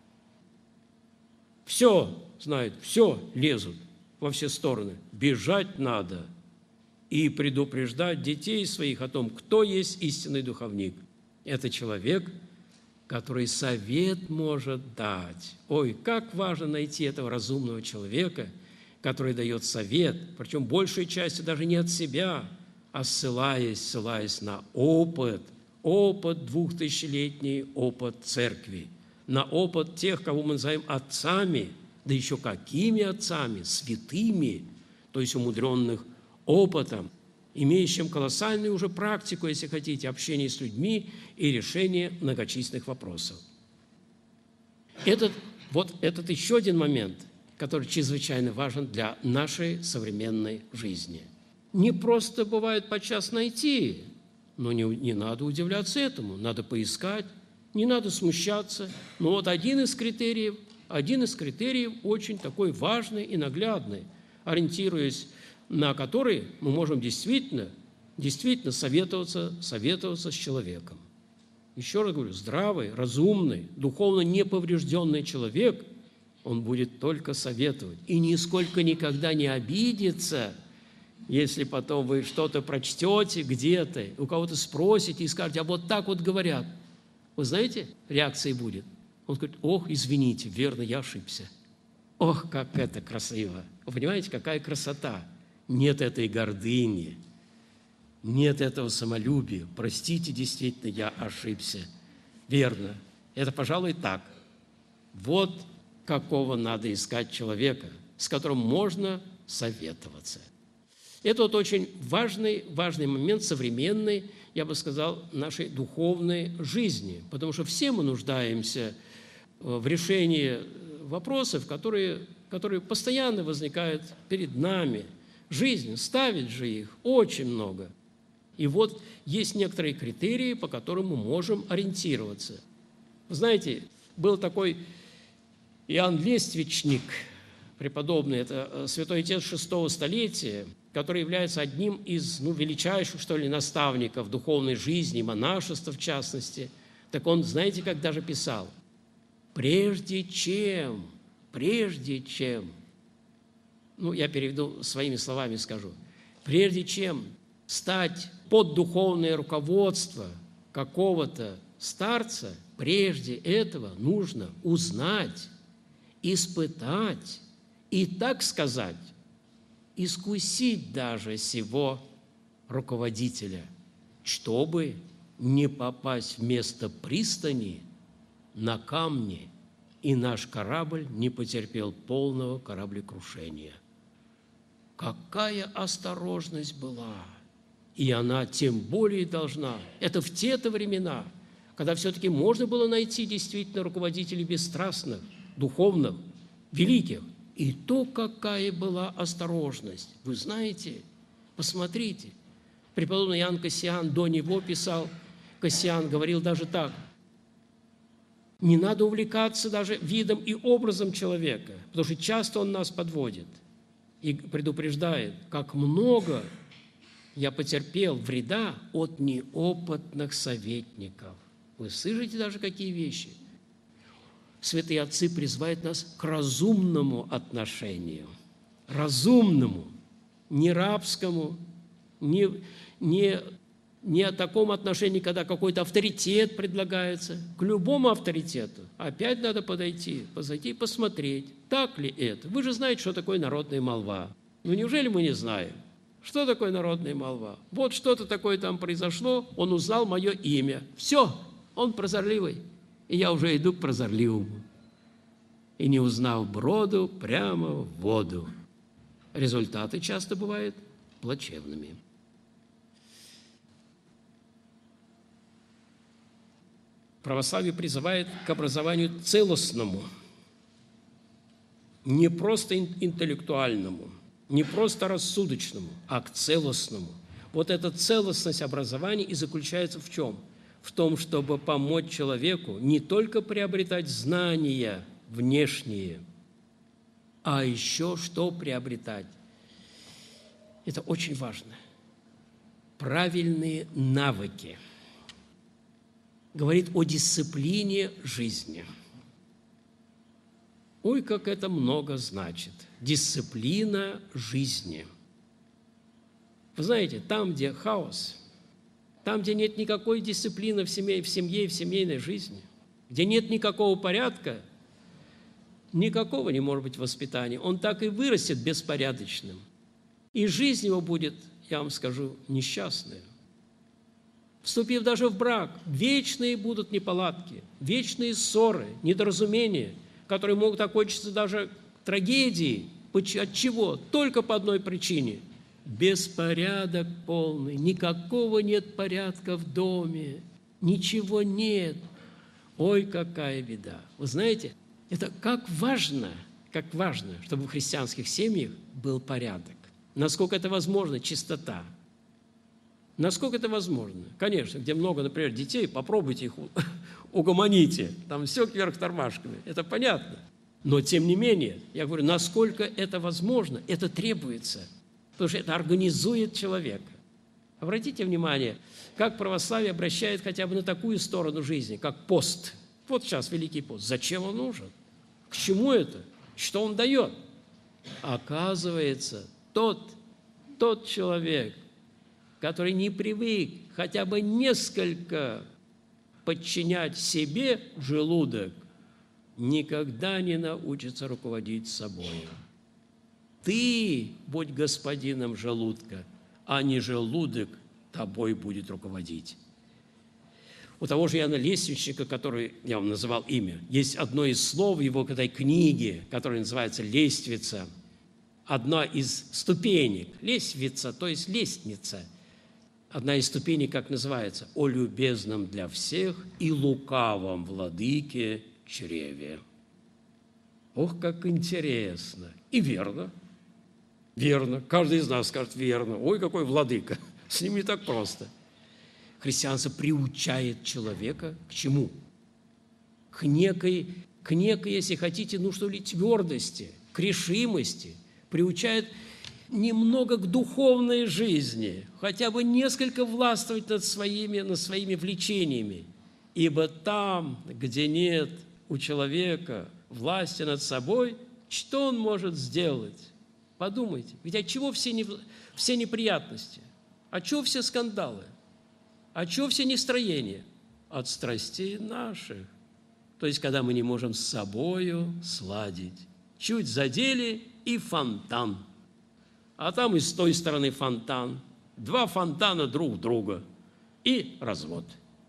Все знают, все лезут во все стороны. Бежать надо и предупреждать детей своих о том, кто есть истинный духовник. Это человек, который совет может дать. Ой, как важно найти этого разумного человека, который дает совет, причем большей частью даже не от себя, а ссылаясь на опыт опыт, 2000-летний опыт церкви, на опыт тех, кого мы называем отцами, да еще какими отцами, святыми, то есть умудренных опытом, имеющим колоссальную уже практику, если хотите, общения с людьми и решения многочисленных вопросов. Этот еще один момент, который чрезвычайно важен для нашей современной жизни. Не просто бывает подчас найти, но не надо удивляться этому, надо поискать, не надо смущаться. Но вот один из критериев очень такой важный и наглядный, ориентируясь на который мы можем действительно советоваться с человеком. Еще раз говорю, здравый, разумный, духовно неповрежденный человек, он будет только советовать. И нисколько никогда не обидится, если потом вы что-то прочтете где-то, у кого-то спросите и скажете, а вот так вот говорят. Вы знаете, реакция будет. Он говорит, ох, извините, верно, я ошибся. Ох, как это красиво. Вы понимаете, какая красота. Нет этой гордыни, нет этого самолюбия. Простите, действительно, я ошибся. Верно. Это, пожалуй, так. Вот какого надо искать человека, с которым можно советоваться. Это вот очень важный момент современной, я бы сказал, нашей духовной жизни, потому что все мы нуждаемся в решении вопросов, которые постоянно возникают перед нами. Жизнь, ставит же их очень много. И вот есть некоторые критерии, по которым мы можем ориентироваться. Вы знаете, был такой Иоанн Лествичник, преподобный, это святой отец VI столетия, который является одним из величайших, наставников духовной жизни, монашества в частности. Так он, знаете, как даже писал? Прежде чем, я переведу своими словами, скажу, прежде чем стать под духовное руководство какого-то старца, прежде этого нужно узнать, испытать и, так сказать, искусить даже сего руководителя, чтобы не попасть вместо пристани на камни, и наш корабль не потерпел полного кораблекрушения. Какая осторожность была! И она тем более должна. Это в те-то времена, когда все-таки можно было найти действительно руководителей бесстрастных, духовных, великих. И то, какая была осторожность. Вы знаете, посмотрите. Преподобный Иоанн Кассиан до него писал, Кассиан говорил даже так: не надо увлекаться даже видом и образом человека, потому что часто он нас подводит и предупреждает, как много я потерпел вреда от неопытных советников. Вы слышите даже какие вещи? Святые отцы призывают нас к разумному отношению. Разумному, не рабскому, не о таком отношении, когда какой-то авторитет предлагается. К любому авторитету опять надо подойти и посмотреть, так ли это. Вы же знаете, что такое народная молва. Ну, неужели мы не знаем? Что такое народная молва? Вот что-то такое там произошло, он узнал мое имя. Все, он прозорливый. И я уже иду к прозорливому. И не узнав броду, прямо в воду. Результаты часто бывают плачевными. Православие призывает к образованию целостному, не просто интеллектуальному, не просто рассудочному, а к целостному. Вот эта целостность образования и заключается в чем? В том, чтобы помочь человеку не только приобретать знания внешние, а еще что приобретать? Это очень важно. Правильные навыки. Говорит о дисциплине жизни. Ой, как это много значит. Дисциплина жизни. Вы знаете, там, где хаос, там, где нет никакой дисциплины в семье, в семейной жизни, где нет никакого порядка, никакого не может быть воспитания. Он так и вырастет беспорядочным. И жизнь его будет, я вам скажу, несчастная. вступив даже в брак, вечные будут неполадки, вечные ссоры, недоразумения, которые могут окончиться даже трагедией. От чего? Только по одной причине. Беспорядок полный, никакого нет порядка в доме, ничего нет. Ой, какая беда! Вы знаете, это как важно, чтобы в христианских семьях был порядок. Насколько это возможно, чистота. Насколько это возможно? Конечно, где много, например, детей, попробуйте их угомоните. Там все кверх тормашками. Это понятно. Но, тем не менее, я говорю, насколько это возможно, это требуется. Потому что это организует человека. Обратите внимание, как православие обращает хотя бы на такую сторону жизни, как пост. Вот сейчас Великий пост. Зачем он нужен? К чему это? Что он дает? Оказывается, тот человек, который не привык хотя бы несколько подчинять себе желудок, никогда не научится руководить собой. Ты будь господином желудка, а не желудок тобой будет руководить. У того же Иоанна Лествичника, который я вам называл имя, есть одно из слов в его этой книге, которая называется «Лествица», одна из ступенек. Лествица, то есть лестница. Одна из ступеней, как называется, «О любезном для всех и лукавом владыке чреве». Ох, как интересно! И верно. Верно. Каждый из нас скажет верно. Ой, какой владыка! С ним не так просто. Христианство приучает человека к чему? К некой, если хотите, твердости, к решимости. Приучает немного к духовной жизни, хотя бы несколько властвовать над своими влечениями. Ибо там, где нет у человека власти над собой, что он может сделать? Подумайте, ведь от чего все неприятности? От чего все скандалы? От чего все нестроения? От страстей наших. То есть, когда мы не можем с собою сладить. Чуть задели – и фонтан. А там и с той стороны фонтан. Два фонтана друг друга. И развод.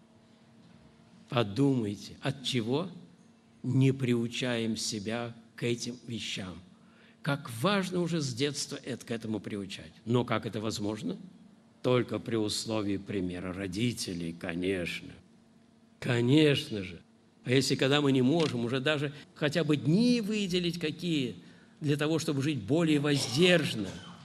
Подумайте, от чего не приучаем себя к этим вещам? Как важно уже с детства к этому приучать. Но как это возможно? Только при условии примера родителей, конечно. Конечно же. А если когда мы не можем уже даже хотя бы дни выделить какие для того, чтобы жить более воздержанно.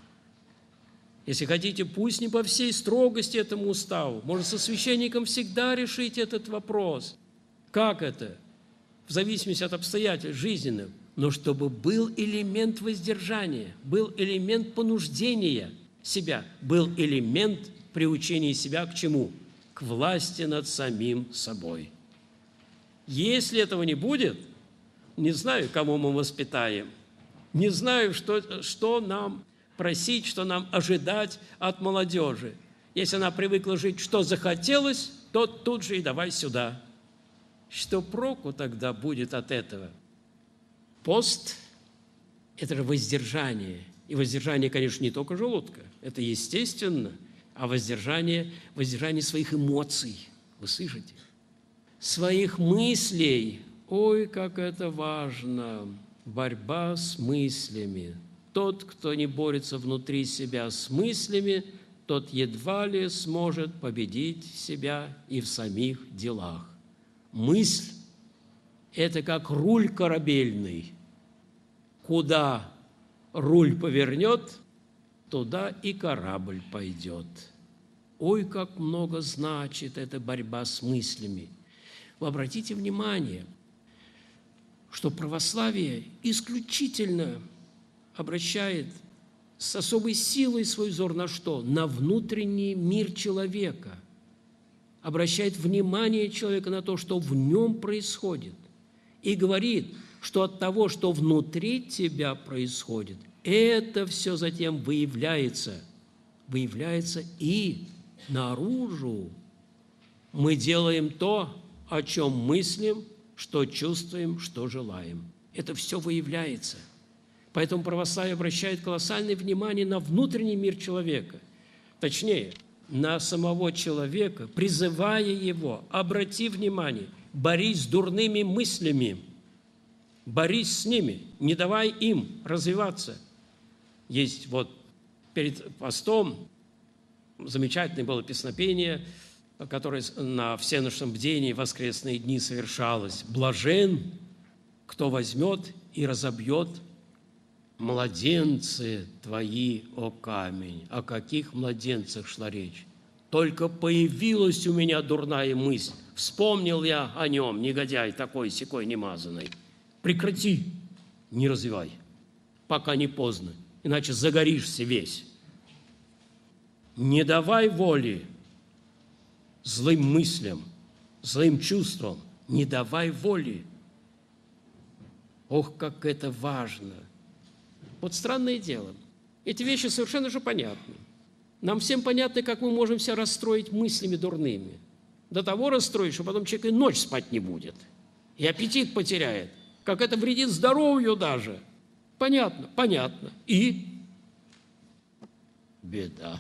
Если хотите, пусть не по всей строгости этому уставу. Может, со священником всегда решить этот вопрос. Как это? В зависимости от обстоятельств жизненных. Но чтобы был элемент воздержания, был элемент понуждения себя, был элемент приучения себя к чему? К власти над самим собой. Если этого не будет, не знаю, кого мы воспитаем, не знаю, что нам просить, что нам ожидать от молодежи. Если она привыкла жить, что захотелось, то тут же и давай сюда. Что проку тогда будет от этого? Пост – это же воздержание. И воздержание, конечно, не только желудка. Это естественно. А воздержание своих эмоций. Вы слышите? Своих мыслей. Ой, как это важно! Борьба с мыслями. Тот, кто не борется внутри себя с мыслями, тот едва ли сможет победить себя и в самих делах. Мысль – это как руль корабельный. Куда руль повернет, туда и корабль пойдет. Ой, как много значит эта борьба с мыслями. Вы обратите внимание, что православие исключительно обращает с особой силой свой взор на что? На внутренний мир человека. Обращает внимание человека на то, что в нем происходит. И говорит, что от того, что внутри тебя происходит, это все затем выявляется и наружу. Мы делаем то, о чем мыслим, что чувствуем, что желаем. Это все выявляется. Поэтому православие обращает колоссальное внимание на внутренний мир человека. Точнее, на самого человека, призывая его, обрати внимание, борись с дурными мыслями, борись с ними, не давай им развиваться. Есть вот перед постом замечательное было песнопение, которое на всеночном бдении в воскресные дни совершалось. «Блажен, кто возьмет и разобьет младенцы твои, о камень». О каких младенцах шла речь? Только появилась у меня дурная мысль. Вспомнил я о нем, негодяй такой-сякой немазанный. Прекрати, не развивай, пока не поздно, иначе загоришься весь. Не давай воли злым мыслям, злым чувствам, не давай воли. Ох, как это важно! Вот странное дело. Эти вещи совершенно же понятны. Нам всем понятно, как мы можем себя расстроить мыслями дурными. До того расстроить, что потом человек и ночь спать не будет. И аппетит потеряет. Как это вредит здоровью даже. Понятно, понятно. И беда.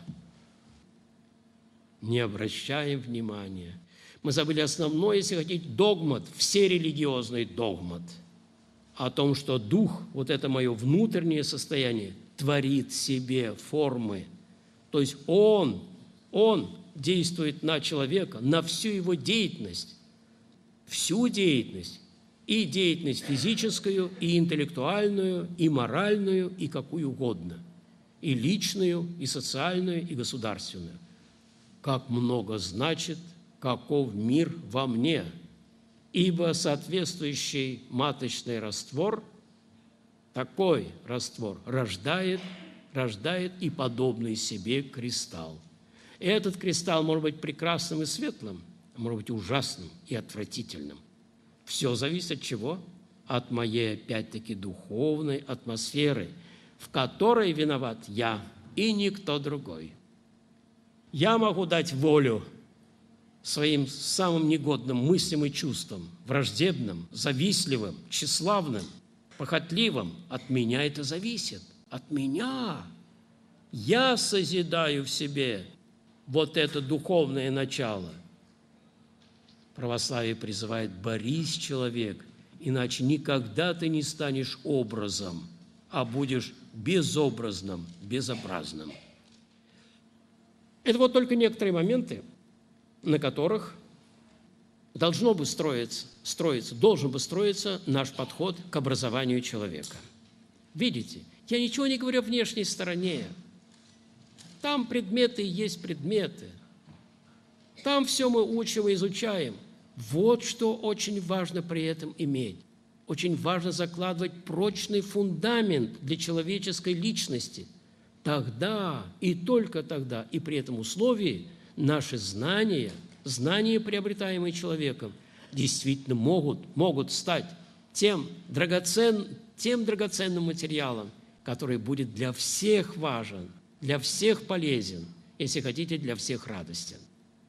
Не обращаем внимания. Мы забыли основное, если хотите, догмат, все религиозный догмат. О том, что Дух, вот это мое внутреннее состояние, творит себе формы. То есть Он действует на человека, на всю его деятельность. Всю деятельность. И деятельность физическую, и интеллектуальную, и моральную, и какую угодно. И личную, и социальную, и государственную. Как много значит, каков мир во мне. Ибо соответствующий маточный раствор, такой раствор рождает и подобный себе кристалл. И этот кристалл может быть прекрасным и светлым, а может быть ужасным и отвратительным. Все зависит от чего? От моей, опять-таки, духовной атмосферы, в которой виноват я и никто другой. Я могу дать волю своим самым негодным мыслям и чувствам, враждебным, завистливым, тщеславным, похотливым. От меня это зависит. От меня. Я созидаю в себе вот это духовное начало. Православие призывает: борись, человек, иначе никогда ты не станешь образом, а будешь безобразным, безобразным. Это вот только некоторые моменты, на которых должен бы строиться наш подход к образованию человека. Видите, я ничего не говорю о внешней стороне. Там предметы есть предметы. Там все мы учим и изучаем. Вот что очень важно при этом иметь. Очень важно закладывать прочный фундамент для человеческой личности. Тогда и только тогда, и при этом условии, наши знания, приобретаемые человеком, действительно могут стать тем драгоценным материалом, который будет для всех важен, для всех полезен, если хотите, для всех радостен.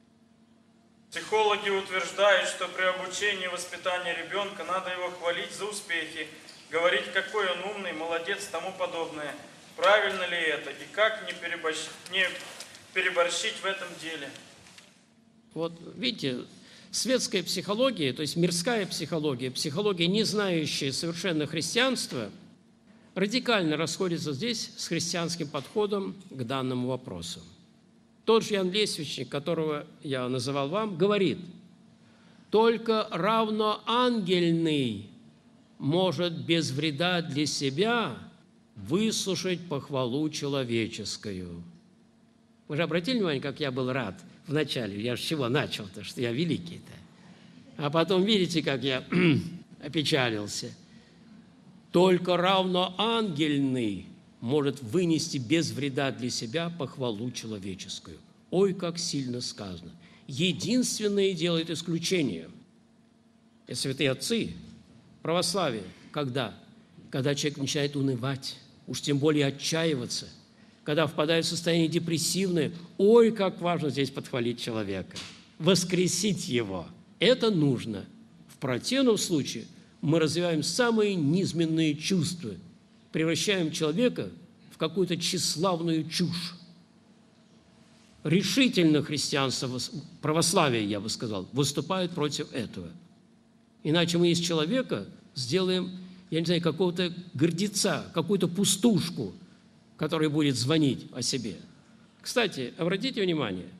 Психологи утверждают, что при обучении и воспитании ребенка надо его хвалить за успехи, говорить, какой он умный, молодец, тому подобное. Правильно ли это? И как не переборщить в этом деле? Вот видите, светская психология, то есть мирская психология, не знающая совершенно христианства, радикально расходится здесь с христианским подходом к данному вопросу. Тот же Иоанн Лествичник, которого я называл вам, говорит: только равноангельный может без вреда для себя выслушать похвалу человеческую. Вы же обратили внимание, как я был рад вначале? Я же с чего начал-то, что я великий-то? А потом видите, как я опечалился. Только равноангельный может вынести без вреда для себя похвалу человеческую. Ой, как сильно сказано. Единственное делает исключение. И святые отцы, православие, когда? Когда человек начинает унывать, уж тем более отчаиваться, когда впадает в состояние депрессивное, ой, как важно здесь подхвалить человека, воскресить его. Это нужно. В противном случае мы развиваем самые низменные чувства, превращаем человека в какую-то тщеславную чушь. решительно христианство, православие, я бы сказал, выступает против этого. Иначе мы из человека сделаем, я не знаю, какого-то гордеца, какую-то пустушку, который будет звонить о себе. Кстати, обратите внимание,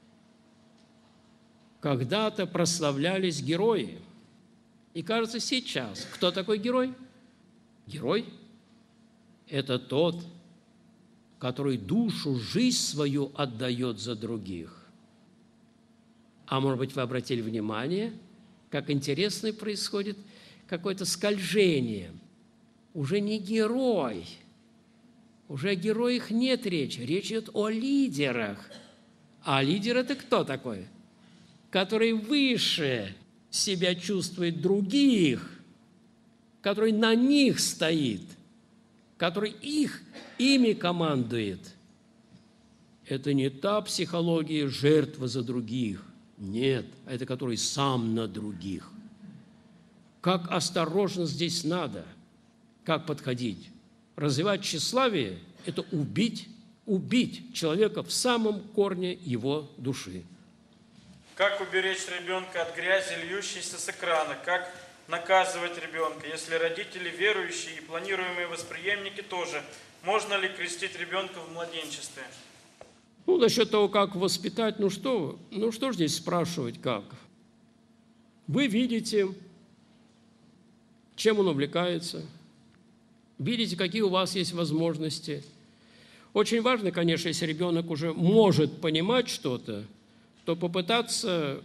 когда-то прославлялись герои. И кажется, сейчас кто такой герой? Герой – это тот, который душу, жизнь свою отдает за других. А может быть, вы обратили внимание, как интересно происходит какое-то скольжение. Уже не герой, уже о героях нет речи. Речь идет о лидерах. А лидер – это кто такой? Который выше себя чувствует других, который на них стоит, который ими командует. Это не та психология жертвы за других. Нет, это который сам на других. Как осторожно здесь надо, как подходить. Развивать тщеславие – это убить человека в самом корне его души. Как уберечь ребенка от грязи, льющейся с экрана? Как наказывать ребенка, если родители верующие и планируемые восприемники тоже? Можно ли крестить ребенка в младенчестве? Насчет того, как воспитать, что здесь спрашивать, как? Вы видите, чем он увлекается, видите, какие у вас есть возможности. Очень важно, конечно, если ребенок уже может понимать что-то, то попытаться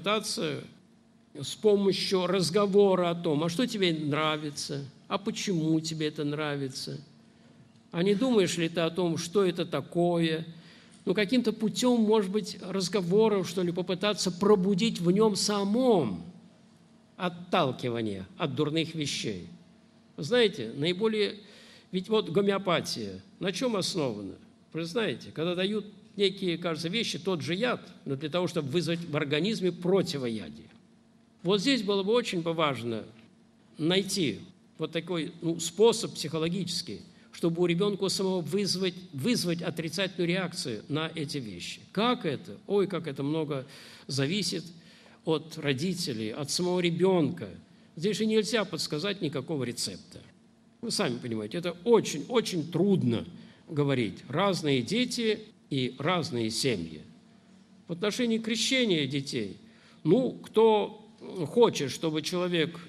с помощью разговора о том, а что тебе нравится, а почему тебе это нравится, а не думаешь ли ты о том, что это такое, каким-то путем, может быть, разговоров, что ли, попытаться пробудить в нем самом отталкивание от дурных вещей. Вы знаете, ведь гомеопатия на чем основана? Вы знаете, когда дают некие, кажется, вещи, тот же яд, но для того, чтобы вызвать в организме противоядие. Вот здесь было бы очень важно найти такой способ психологический, чтобы у ребенка самого вызвать отрицательную реакцию на эти вещи. Как это? Как это много зависит от родителей, от самого ребенка. Здесь же нельзя подсказать никакого рецепта. Вы сами понимаете, это очень трудно говорить. Разные дети и разные семьи. В отношении крещения детей, кто хочет, чтобы человек,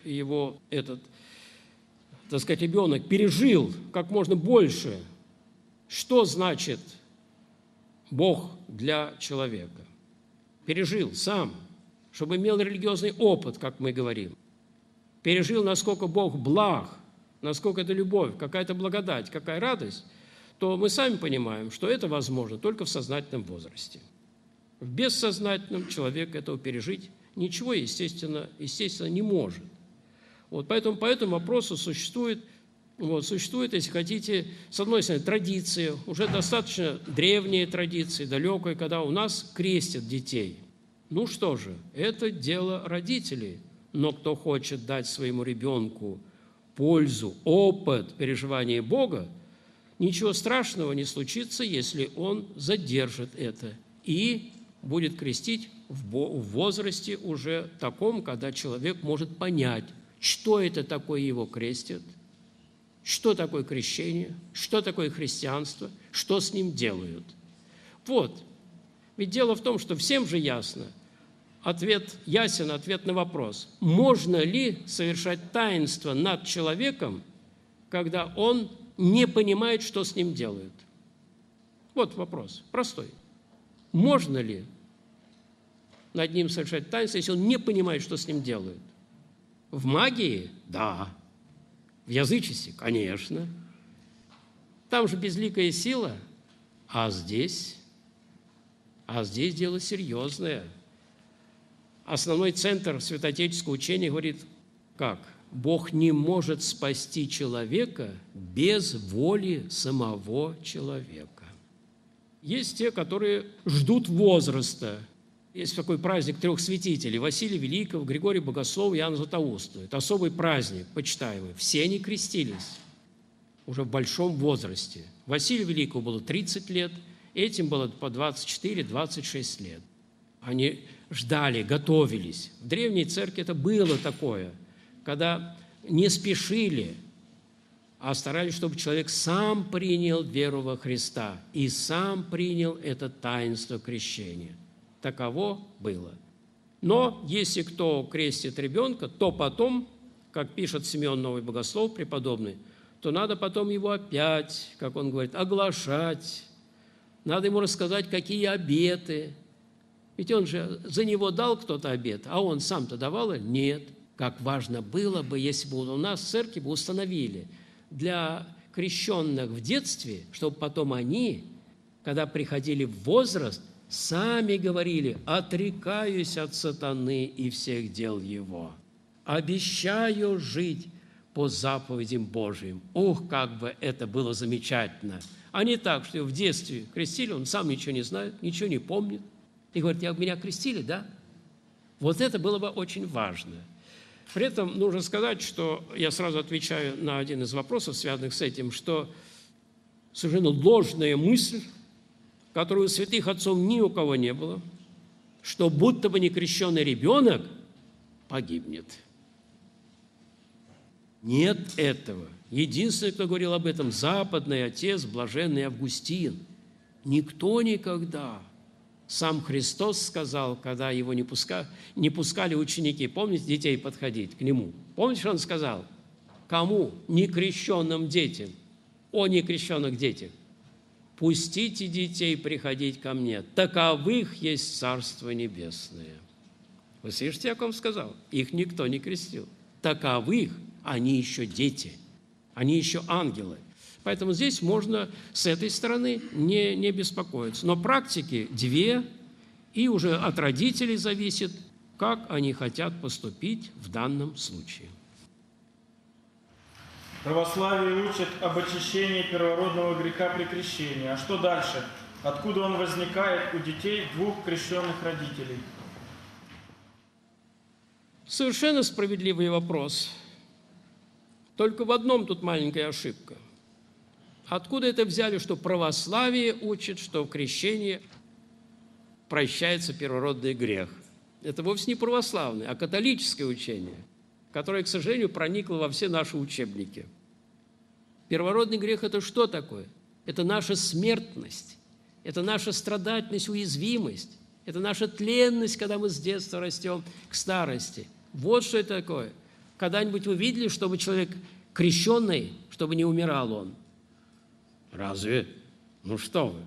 ребенок пережил как можно больше, что значит Бог для человека. Пережил сам, чтобы имел религиозный опыт, как мы говорим. Пережил, насколько Бог благ, насколько это любовь, какая-то благодать, какая радость, то мы сами понимаем, что это возможно только в сознательном возрасте. В бессознательном человек этого пережить ничего, естественно, не может. Поэтому по этому вопросу существует, если хотите, с одной стороны, традиция, уже достаточно древние традиции, далекие, когда у нас крестят детей. Что же, это дело родителей. Но кто хочет дать своему ребенку пользу, опыт переживания Бога, ничего страшного не случится, если он задержит это и будет крестить в возрасте уже таком, когда человек может понять, что это такое его крестят, что такое крещение, что такое христианство, что с ним делают. Ведь дело в том, что всем же ясно, ответ на вопрос, можно ли совершать таинство над человеком, когда он не понимает, что с ним делают. Вопрос простой. Можно ли над ним совершать таинство, если он не понимает, что с ним делают? В магии – да. В язычестве – конечно. Там же безликая сила. А здесь дело серьезное. Основной центр святоотеческого учения говорит, как? Бог не может спасти человека без воли самого человека. Есть те, которые ждут возраста. Есть такой праздник 3 святителей – Василия Великого, Григория Богослова, Иоанна Златоуста. Это особый праздник, почитаемый. Все они крестились уже в большом возрасте. Василию Великому было 30 лет, Этим было по 24-26 лет. Они ждали, готовились. В Древней Церкви это было такое, когда не спешили, а старались, чтобы человек сам принял веру во Христа и сам принял это таинство крещения. Таково было. Но если кто крестит ребенка, то потом, как пишет Симеон Новый Богослов преподобный, то надо потом его опять, как он говорит, оглашать. Надо ему рассказать, какие обеты. Ведь он же за него дал кто-то обет, а он сам-то давал? Нет. Как важно было бы, если бы у нас в церкви бы установили для крещенных в детстве, чтобы потом они, когда приходили в возраст, сами говорили: «Отрекаюсь от сатаны и всех дел его. Обещаю жить по заповедям Божьим». Ух, как бы это было замечательно! А не так, что в детстве крестили, он сам ничего не знает, ничего не помнит. И говорит: меня крестили, да? Вот это было бы очень важно. При этом нужно сказать, что я сразу отвечаю на один из вопросов, связанных с этим, что совершенно ложная мысль, которую у святых отцов ни у кого не было, что будто бы некрещенный ребенок погибнет. Нет этого. Единственный, кто говорил об этом, западный отец, блаженный Августин. Никто никогда. Сам Христос сказал, когда его не пускали ученики, помните, детей подходить к нему. Помните, что он сказал? Кому? Некрещенным детям. О некрещенных детях. «Пустите детей приходить ко мне, таковых есть Царство Небесное». Вы слышите, о ком сказал? Их никто не крестил. Таковых, они еще дети, они еще ангелы. Поэтому здесь можно с этой стороны не беспокоиться. Но практики две, и уже от родителей зависит, как они хотят поступить в данном случае. Православие учит об очищении первородного греха при крещении. А что дальше? Откуда он возникает у детей двух крещенных родителей? Совершенно справедливый вопрос. Только в одном тут маленькая ошибка. Откуда это взяли, что православие учит, что в крещении прощается первородный грех? Это вовсе не православное, а католическое учение, которое, к сожалению, проникло во все наши учебники. Первородный грех – это что такое? Это наша смертность, это наша страдательность, уязвимость, это наша тленность, когда мы с детства растем к старости. Вот что это такое. Когда-нибудь вы видели, чтобы человек крещенный, чтобы не умирал он? Разве? Ну что вы?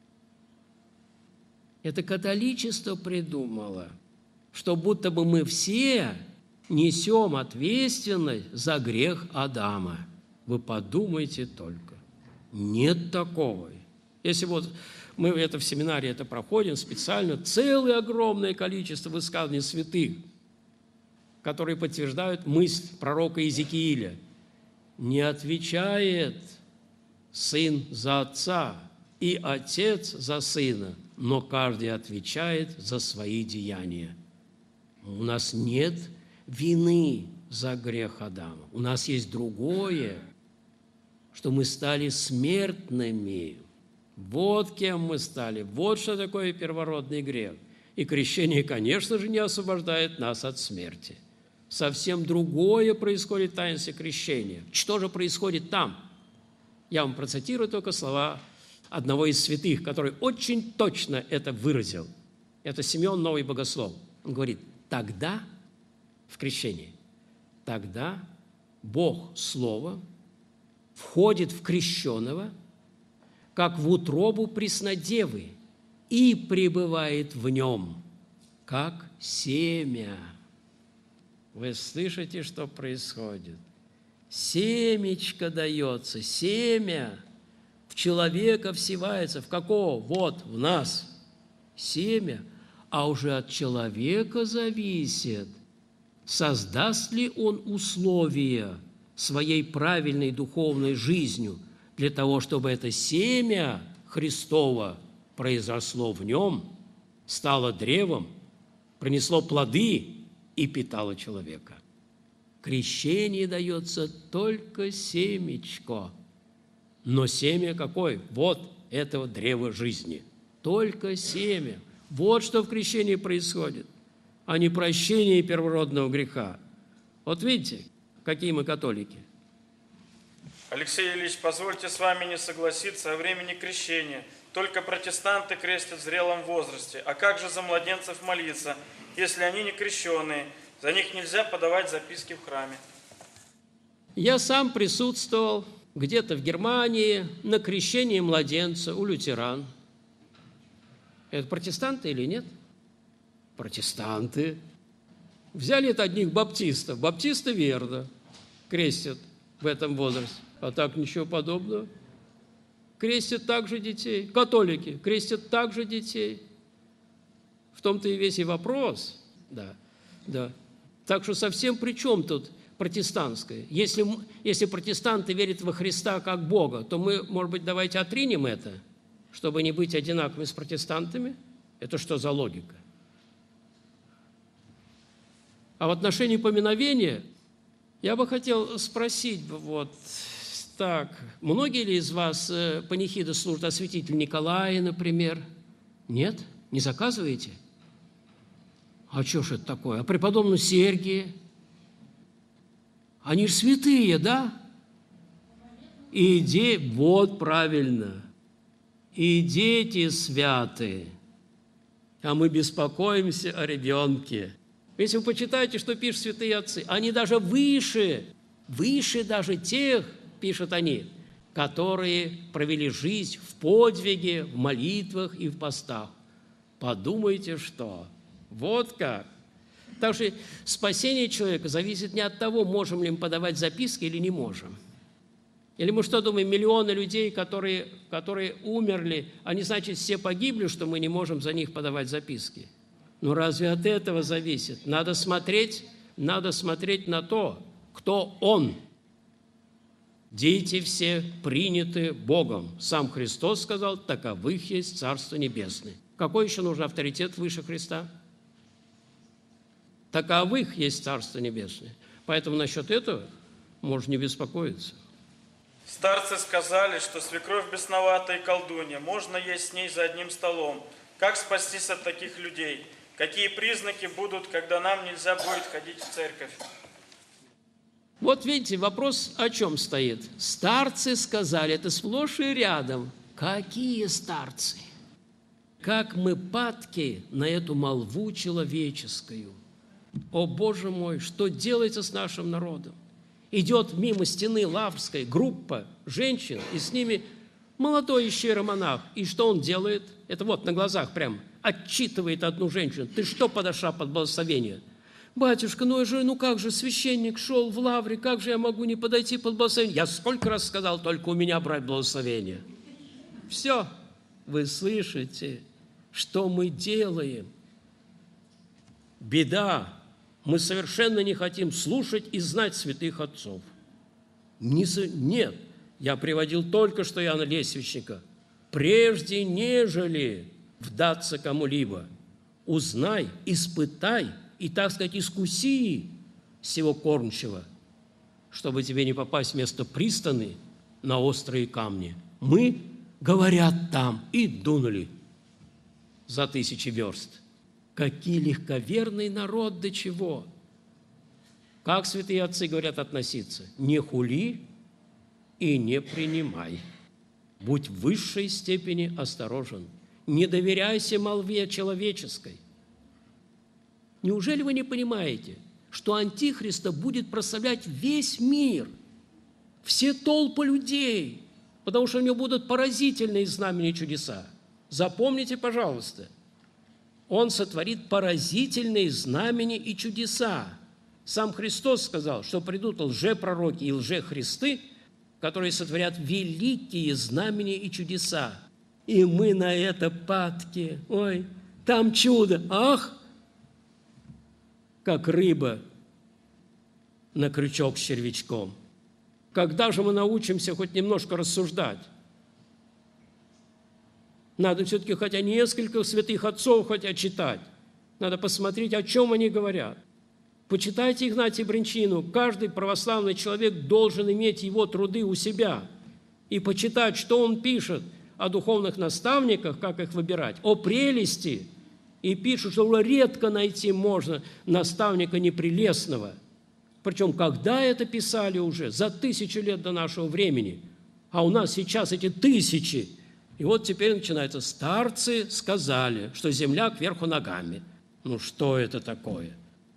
Это католичество придумало, что будто бы мы все несем ответственность за грех Адама. Вы подумайте только. Нет такого. Если вот мы это в семинаре это проходим специально, целое огромное количество высказываний святых, которые подтверждают мысль пророка Иезекииля. Не отвечает сын за отца и отец за сына, но каждый отвечает за свои деяния. У нас нет вины за грех Адама. У нас есть другое, что мы стали смертными. Вот кем мы стали. Вот что такое первородный грех. И крещение, конечно же, не освобождает нас от смерти. Совсем другое происходит в таинстве крещения. Что же происходит там? Я вам процитирую только слова одного из святых, который очень точно это выразил. Это Симеон Новый Богослов. Он говорит: тогда, в крещении, тогда Бог Слово входит в крещенного, как в утробу преснодевы, и пребывает в нем, как семя. Вы слышите, что происходит? Семечко дается, семя в человека всевается. В какого? Вот, в нас. Семя. А уже от человека зависит, создаст ли он условия своей правильной духовной жизнью для того, чтобы это семя Христово произросло в нем, стало древом, принесло плоды и питало человека. Крещение дается только семечко. Но семя какое? Вот, этого древа жизни. Только семя. Вот что в крещении происходит, а не прощение первородного греха. Вот видите, какие мы католики. Алексей Ильич, позвольте с вами не согласиться о времени крещения. Только протестанты крестят в зрелом возрасте. А как же за младенцев молиться, если они не крещенные? За них нельзя подавать записки в храме. Я сам присутствовал где-то в Германии на крещении младенца у лютеран. Это протестанты или нет? Протестанты. Взяли от одних баптистов. Баптисты верно крестят в этом возрасте. А так ничего подобного. Крестят также детей. Католики крестят также детей. В том-то и весь и вопрос. Да. Так что совсем при чем тут протестантское? Если протестанты верят во Христа как Бога, то мы, может быть, давайте отринем это, чтобы не быть одинаковыми с протестантами. Это что за логика? А в отношении поминовения я бы хотел спросить, так, многие ли из вас панихиды служат о святителе Николае, например? Нет? Не заказываете? А что ж это такое? А преподобном Сергии? Они же святые, да? Вот правильно. И дети святы. А мы беспокоимся о ребенке. Если вы почитаете, что пишут святые отцы, они даже выше даже тех, пишут они, которые провели жизнь в подвиге, в молитвах и в постах. Подумайте, что. Вот как. Так что спасение человека зависит не от того, можем ли мы подавать записки или не можем. Или мы что думаем, миллионы людей, которые умерли, они, значит, все погибли, что мы не можем за них подавать записки? Но разве от этого зависит? Надо смотреть на то, кто Он. Дети все приняты Богом. Сам Христос сказал, таковых есть Царство Небесное. Какой еще нужен авторитет выше Христа? Таковых есть Царство Небесное. Поэтому насчет этого можно не беспокоиться. Старцы сказали, что свекровь бесноватая и колдунья, можно есть с ней за одним столом. Как спастись от таких людей? Какие признаки будут, когда нам нельзя будет ходить в церковь? Вот видите, вопрос о чем стоит. Старцы сказали, это сплошь и рядом. Какие старцы? Как мы падки на эту молву человеческую. О, Боже мой, что делается с нашим народом? Идет мимо стены Лаврской группа женщин, и с ними молодой иеромонах. И что он делает? Это вот на глазах прям отчитывает одну женщину. Ты что подошла под благословение? Батюшка, как же священник шел в лавре, как же я могу не подойти под благословение? Я сколько раз сказал, только у меня брать благословение. Все, вы слышите, что мы делаем? Беда. Мы совершенно не хотим слушать и знать святых отцов. Нет, я приводил только что Иоанна Лесвичника. Прежде нежели вдаться кому-либо, узнай, испытай и, так сказать, искуси сего кормчего, чтобы тебе не попасть вместо пристани на острые камни. Мы, говорят, там и дунули за 1000 верст. Какие легковерный народ, до чего? Как святые отцы говорят относиться? Не хули и не принимай. Будь в высшей степени осторожен. Не доверяйся молве человеческой. Неужели вы не понимаете, что Антихриста будет прославлять весь мир, все толпы людей, потому что у него будут поразительные знамения и чудеса? Запомните, пожалуйста, Он сотворит поразительные знамения и чудеса. Сам Христос сказал, что придут лжепророки и лжехристы, которые сотворят великие знамения и чудеса. И мы на это падки. Ой, там чудо. Ах, как рыба на крючок с червячком. Когда же мы научимся хоть немножко рассуждать? Надо все-таки хотя несколько святых отцов хотя читать. Надо посмотреть, о чем они говорят. Почитайте Игнатия Бринчину. Каждый православный человек должен иметь его труды у себя и почитать, что он пишет о духовных наставниках, как их выбирать, о прелести, и пишут, что редко найти можно наставника непрелестного. Причем, когда это писали уже? За 1000 лет до нашего времени. А у нас сейчас эти 1000. И вот теперь начинается. Старцы сказали, что земля кверху ногами. Ну, что это такое?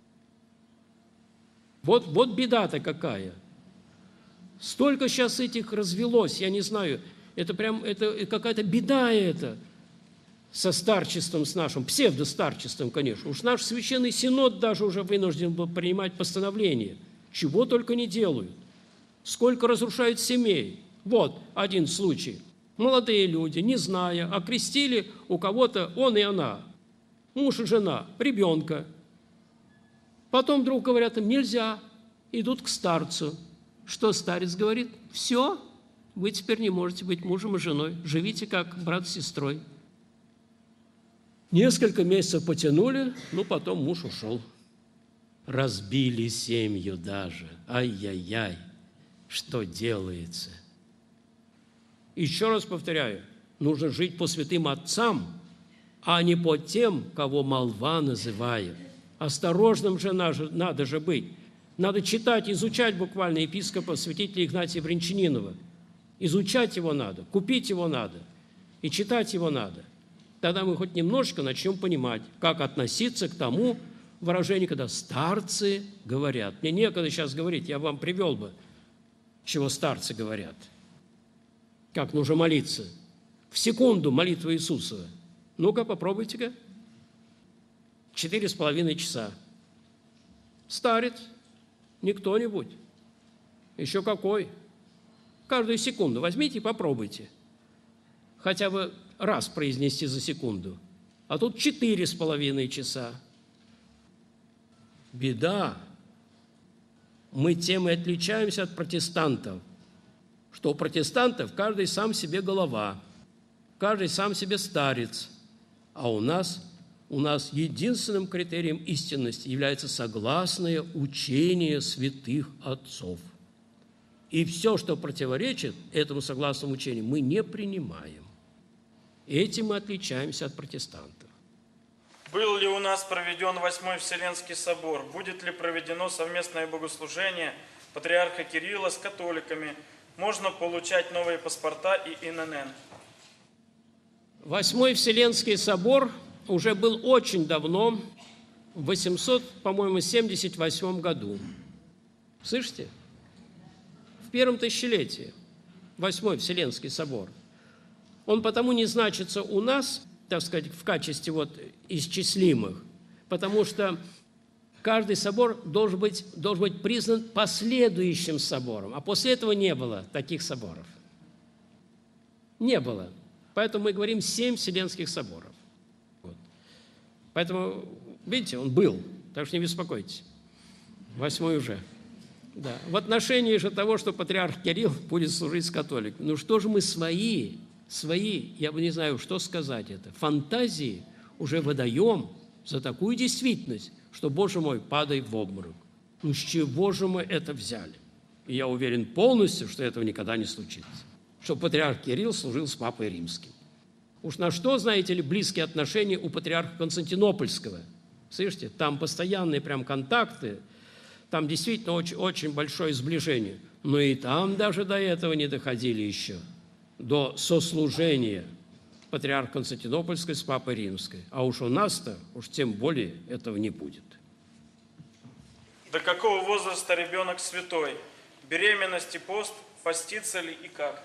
Вот беда-то какая. Столько сейчас этих развелось, я не знаю. Это какая-то беда это со старчеством, с нашим, псевдостарчеством, конечно. Уж наш священный синод даже уже вынужден был принимать постановления. Чего только не делают. Сколько разрушают семей. Вот один случай. Молодые люди, не зная, окрестили у кого-то он и она. Муж и жена, ребенка. Потом вдруг говорят им, нельзя. Идут к старцу. Что старец говорит? Все, вы теперь не можете быть мужем и женой. Живите как брат с сестрой. Несколько месяцев потянули, потом муж ушел. Разбили семью даже. Ай-яй-яй, что делается? Еще раз повторяю, нужно жить по святым отцам, а не по тем, кого молва называет. Осторожным же надо же быть. Надо читать, изучать буквально епископа святителя Игнатия Брянчанинова. Изучать его надо, купить его надо и читать его надо. Тогда мы хоть немножко начнем понимать, как относиться к тому выражению, когда старцы говорят. Мне некогда сейчас говорить, я вам привел бы, чего старцы говорят. Как нужно молиться. В секунду молитва Иисуса. Ну-ка, попробуйте-ка. 4,5 часа. Старец. Не кто-нибудь. Еще какой. Каждую секунду возьмите и попробуйте. Хотя бы раз произнести за секунду. А тут 4,5 часа. Беда. Мы тем и отличаемся от протестантов, что у протестантов каждый сам себе голова, каждый сам себе старец, а у нас единственным критерием истинности является согласное учение святых отцов. И все, что противоречит этому согласному учению, мы не принимаем. Этим мы отличаемся от протестантов. Был ли у нас проведен 8-й Вселенский собор? Будет ли проведено совместное богослужение патриарха Кирилла с католиками? Можно получать новые паспорта и ИНН? 8-й Вселенский собор уже был очень давно, в 878 году. Слышите? В первом тысячелетии 8-й Вселенский собор. Он потому не значится у нас, так сказать, в качестве исчислимых, потому что каждый собор должен быть признан последующим собором, а после этого не было таких соборов. Не было. Поэтому мы говорим 7 Вселенских соборов. Поэтому, видите, он был, так что не беспокойтесь. 8-й уже. Да. В отношении же того, что патриарх Кирилл будет служить с католиками. Ну что же мы свои, я бы не знаю, что сказать это, фантазии уже выдаем за такую действительность, что, Боже мой, падай в обморок. Ну с чего же мы это взяли? И я уверен полностью, что этого никогда не случится. Что патриарх Кирилл служил с Папой Римским. Уж на что, знаете ли, близкие отношения у патриарха Константинопольского. Слышите, там постоянные прям контакты, там действительно очень, очень большое сближение. Но и там даже до этого не доходили еще, до сослужения патриарха Константинопольской с Папой Римской. А уж у нас-то, уж тем более этого не будет. До какого возраста ребенок святой? Беременность и пост, постится ли и как?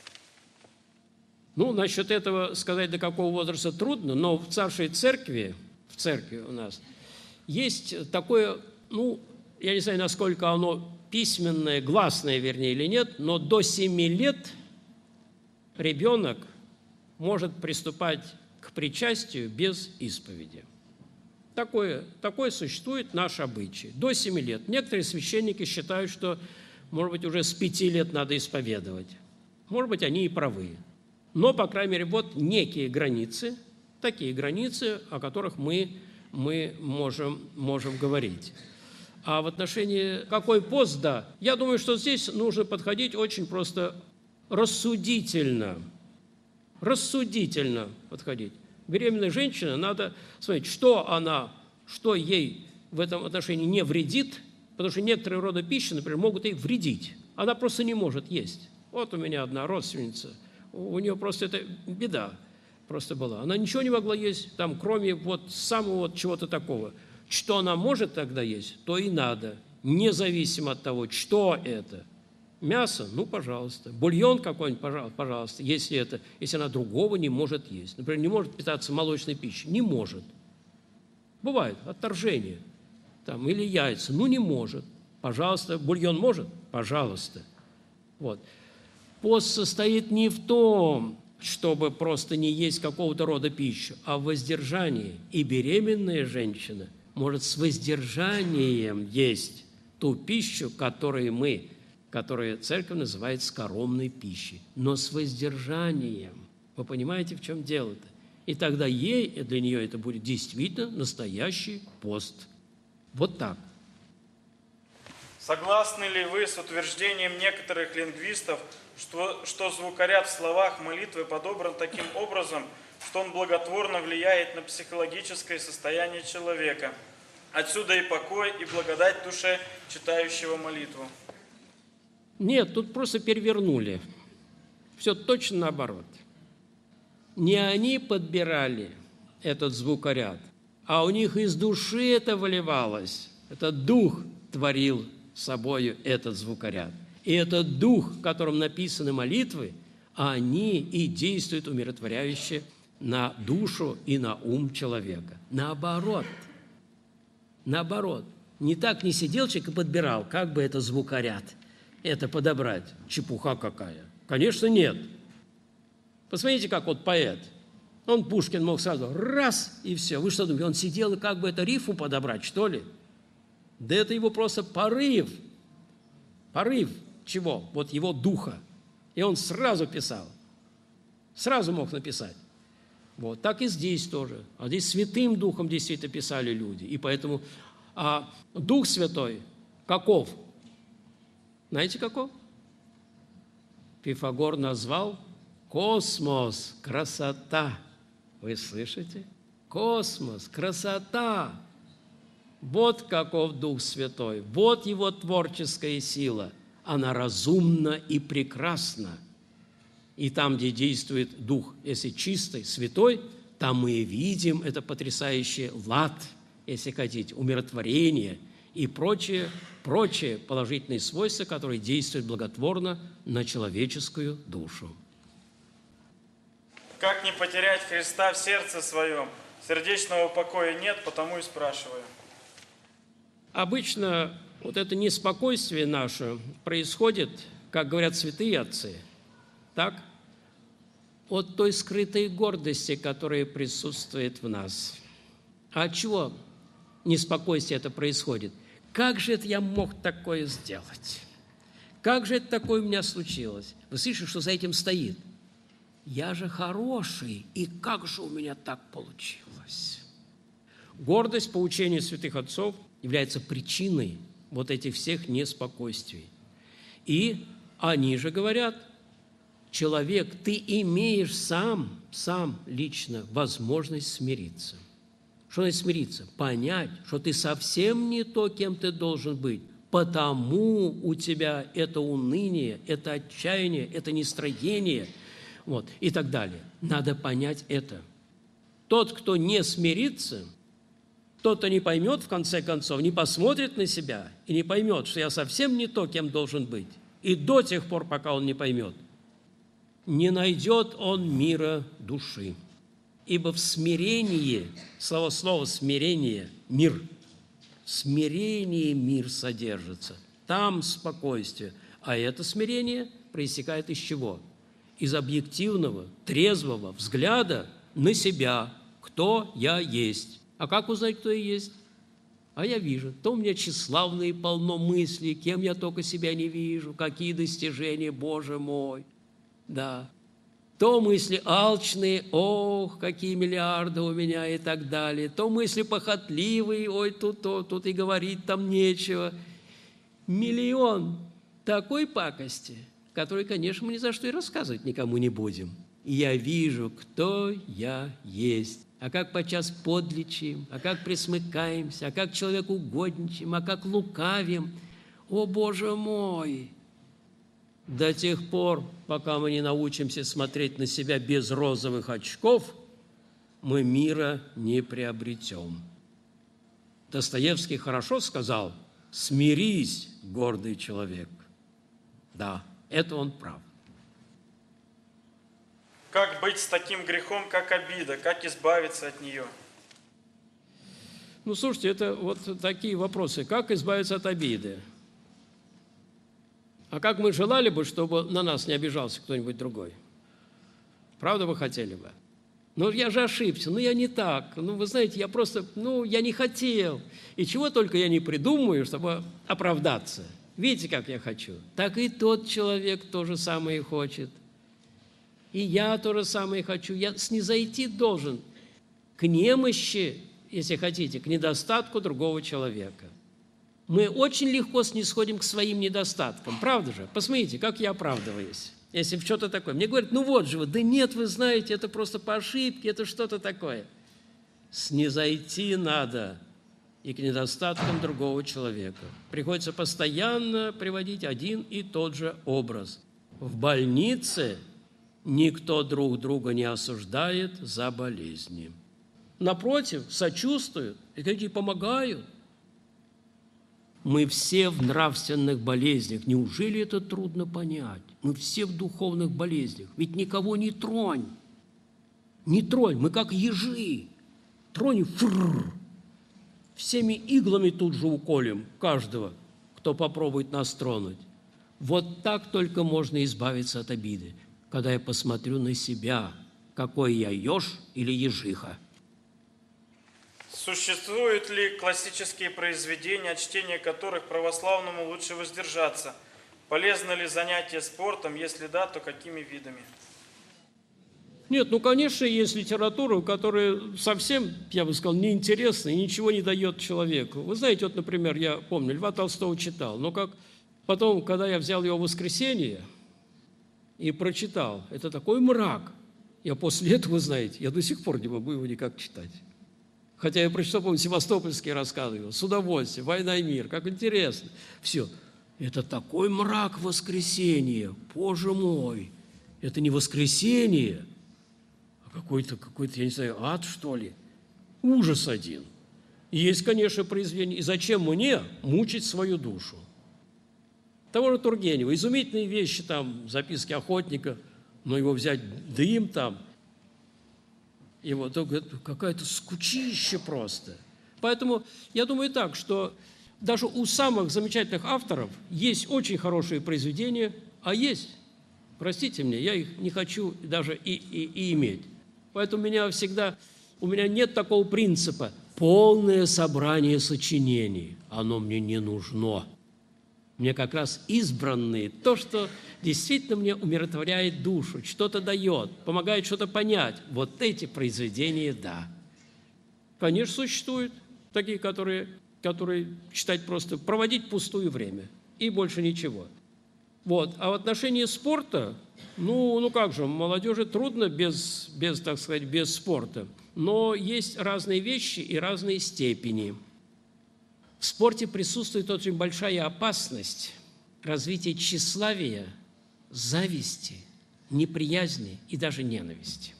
Ну, насчет этого сказать, до какого возраста трудно, но в царской церкви, в церкви у нас, есть такое, я не знаю, насколько оно письменное, гласное, вернее, или нет, но до 7 лет ребенок может приступать к причастию без исповеди. Такое существует наш обычай. До 7 лет. Некоторые священники считают, что, может быть, уже с 5 лет надо исповедовать. Может быть, они и правы. Но, по крайней мере, вот некие границы, такие границы, о которых мы можем говорить. А в отношении какой пост, да, я думаю, что здесь нужно подходить очень просто рассудительно. рассудительно подходить. Беременной женщине надо смотреть, что ей в этом отношении не вредит, потому что некоторые роды пищи, например, могут ей вредить. Она просто не может есть. Вот у меня одна родственница, у нее просто это беда просто была. Она ничего не могла есть, там, кроме вот самого вот чего-то такого. Что она может тогда есть, то и надо, независимо от того, что это. Мясо, ну, пожалуйста. Бульон какой-нибудь, пожалуйста, если она другого не может есть. Например, не может питаться молочной пищей. Не может. Бывает отторжение. Там, или яйца. Ну, не может. Пожалуйста. Бульон может? Пожалуйста. Вот. Пост состоит не в том, чтобы просто не есть какого-то рода пищу, а в воздержании. И беременная женщина может с воздержанием есть ту пищу, которую церковь называет скоромной пищей, но с воздержанием. Вы понимаете, в чем дело-то? И тогда для нее это будет действительно настоящий пост. Вот так. Согласны ли вы с утверждением некоторых лингвистов, что звукоряд в словах молитвы подобран таким образом, что он благотворно влияет на психологическое состояние человека? Отсюда и покой, и благодать душе читающего молитву. Нет, тут просто перевернули. Все точно наоборот. Не они подбирали этот звукоряд, а у них из души это выливалось. Этот дух творил собою этот звукоряд. И этот дух, в котором написаны молитвы, они и действуют умиротворяюще на душу и на ум человека. Наоборот. Не так не сидел человек и подбирал, как бы это звукоряд, это подобрать. Чепуха какая. Конечно, нет. Посмотрите, как вот поэт. Пушкин мог сразу раз и все. Вы что думаете, он сидел и как бы это рифму подобрать, что ли? Да это его просто порыв. Порыв чего? Вот его духа. И он сразу писал. Сразу мог написать. Вот так и здесь тоже. А здесь Святым Духом действительно писали люди. И поэтому Дух Святой каков? Знаете, каков? Пифагор назвал космос, красота. Вы слышите? Космос, красота. Вот каков Дух Святой. Вот его творческая сила. Она разумна и прекрасна. И там, где действует Дух, если чистый, святой, там мы и видим это потрясающее лад, если хотите, умиротворение и прочие положительные свойства, которые действуют благотворно на человеческую душу. Как не потерять Христа в сердце своем? Сердечного покоя нет, потому и спрашиваю. Обычно вот это неспокойствие наше происходит, как говорят святые отцы, так, от той скрытой гордости, которая присутствует в нас. А от чего неспокойствие это происходит? Как же это я мог такое сделать? Как же это такое у меня случилось? Вы слышите, что за этим стоит? Я же хороший, и как же у меня так получилось? Гордость, по учению святых отцов, является причиной вот этих всех неспокойствий. И они же говорят, человек, ты имеешь сам лично возможность смириться. Что значит смириться? Понять, что ты совсем не то, кем ты должен быть. Потому у тебя это уныние, это отчаяние, это нестроение, вот, и так далее. Надо понять это. Тот, кто не смирится, тот, кто не поймет, в конце концов, не посмотрит на себя и не поймет, что я совсем не то, кем должен быть. И до тех пор, пока он не поймет, не найдет он мира души. Ибо в смирении, слово смирение, мир, в смирении мир содержится, там спокойствие. А это смирение проистекает из чего? Из объективного, трезвого взгляда на себя, кто я есть. А как узнать, кто я есть? А я вижу, то у меня тщеславные, полно мыслей, кем я только себя не вижу, какие достижения, Боже мой. Да. То мысли алчные, ох, какие миллиарды у меня и так далее. То мысли похотливые, ой, тут и говорить там нечего. Миллион такой пакости, которой, конечно, мы ни за что и рассказывать никому не будем. и я вижу, кто я есть. А как подчас подлечим, а как пресмыкаемся, а как человеку угодничаем, а как лукавим. О, Боже мой! До тех пор, пока мы не научимся смотреть на себя без розовых очков, мы мира не приобретем. Достоевский хорошо сказал: «Смирись, гордый человек». Да, это он прав. Как быть с таким грехом, как обида? Как избавиться от нее? Ну, слушайте, это вот такие вопросы. Как избавиться от обиды? А как мы желали бы, чтобы на нас не обижался кто-нибудь другой? Правда вы хотели бы? Ну, я же ошибся, ну, я не так. Ну, вы знаете, я просто, я не хотел. И чего только я не придумаю, чтобы оправдаться. Видите, как я хочу? Так и тот человек то же самое хочет. И я то же самое хочу. Я снизойти должен к немощи, если хотите, к недостатку другого человека. Мы очень легко снисходим к своим недостаткам. Правда же? Посмотрите, как я оправдываюсь, если в что-то такое. Мне говорят, ну вот же вы. Да нет, вы знаете, это просто по ошибке, это что-то такое. Снизойти надо и к недостаткам другого человека. Приходится постоянно приводить один и тот же образ. В больнице никто друг друга не осуждает за болезни. Напротив, сочувствуют и какие помогают. Мы все в нравственных болезнях. Неужели это трудно понять? Мы все в духовных болезнях. Ведь никого не тронь. Не тронь. Мы как ежи. Тронь, фрррр. Всеми иглами тут же уколем каждого, кто попробует нас тронуть. Вот так только можно избавиться от обиды, когда я посмотрю на себя, какой я еж или ежиха. Существуют ли классические произведения, от чтения которых православному лучше воздержаться? Полезно ли занятие спортом? Если да, то какими видами? Нет, конечно, есть литература, которая совсем, я бы сказал, неинтересна и ничего не дает человеку. Вы знаете, вот, например, я помню, Льва Толстого читал, но как потом, когда я взял его «Воскресенье» и прочитал, это такой мрак. Я после этого, знаете, я до сих пор не могу его никак читать. Хотя я прочитал, помню, севастопольские рассказы его, с удовольствием, «Война и мир», как интересно. Все. Это такой мрак воскресенья, Боже мой. Это не воскресенье, а какой-то, я не знаю, ад, что ли. Ужас один. И есть, конечно, произведение. И зачем мне мучить свою душу? Того же Тургенева. Изумительные вещи, там, записки охотника, но его взять дым там, и вот какая-то скучище просто. Поэтому я думаю так, что даже у самых замечательных авторов есть очень хорошие произведения, а есть, простите мне, я их не хочу даже и иметь. Поэтому у меня нет такого принципа полное собрание сочинений. Оно мне не нужно. Мне как раз избранные, то, что действительно мне умиротворяет душу, что-то дает, помогает что-то понять. Вот эти произведения, да. Конечно, существуют такие, которые читать просто, проводить пустое время, и больше ничего. Вот. А в отношении спорта, как же, молодежи трудно без, так сказать, без спорта. Но есть разные вещи и разные степени. В спорте присутствует очень большая опасность развития тщеславия, зависти, неприязни и даже ненависти.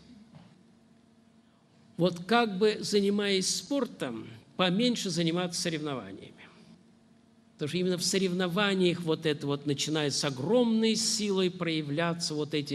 Вот как бы, занимаясь спортом, поменьше заниматься соревнованиями. Потому что именно в соревнованиях вот это вот начинает с огромной силой проявляться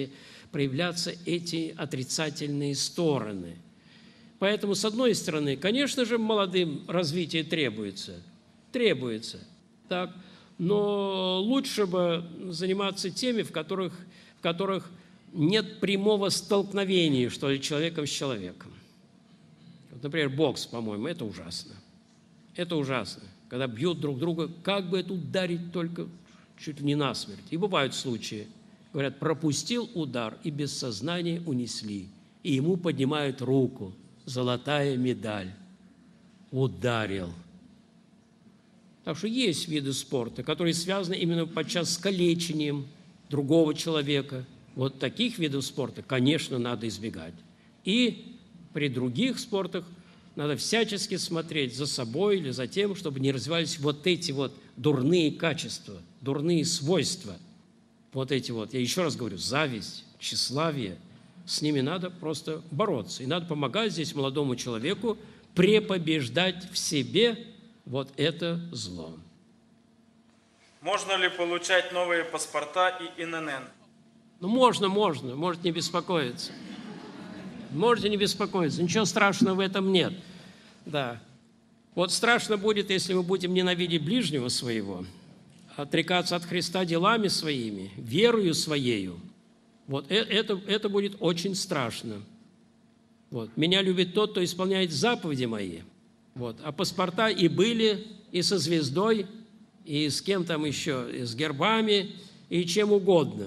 эти отрицательные стороны. Поэтому, с одной стороны, конечно же, молодым развитие требуется, так, но лучше бы заниматься теми, в которых нет прямого столкновения, что ли, человеком с человеком. Вот, например, бокс, по-моему, это ужасно. Это ужасно, когда бьют друг друга, как бы это ударить только чуть ли не насмерть. И бывают случаи, говорят, пропустил удар и без сознания унесли, и ему поднимают руку, золотая медаль, ударил. Так что есть виды спорта, которые связаны именно подчас с калечением другого человека, Вот таких видов спорта, конечно, надо избегать. И при других спортах надо всячески смотреть за собой или за тем, чтобы не развивались вот эти вот дурные качества, дурные свойства. Вот эти вот, я еще раз говорю, зависть, тщеславие. С ними надо просто бороться. И надо помогать здесь молодому человеку препобеждать в себе вот это зло. Можно ли получать новые паспорта и ИНН? Ну, можно, можете не беспокоиться. Можете не беспокоиться, ничего страшного в этом нет. Да. Вот страшно будет, если мы будем ненавидеть ближнего своего, отрекаться от Христа делами своими, верою своею. Вот это будет очень страшно. Вот. Меня любит тот, кто исполняет заповеди мои. Вот. А паспорта и были, и со звездой, и с кем там еще, и с гербами, и чем угодно.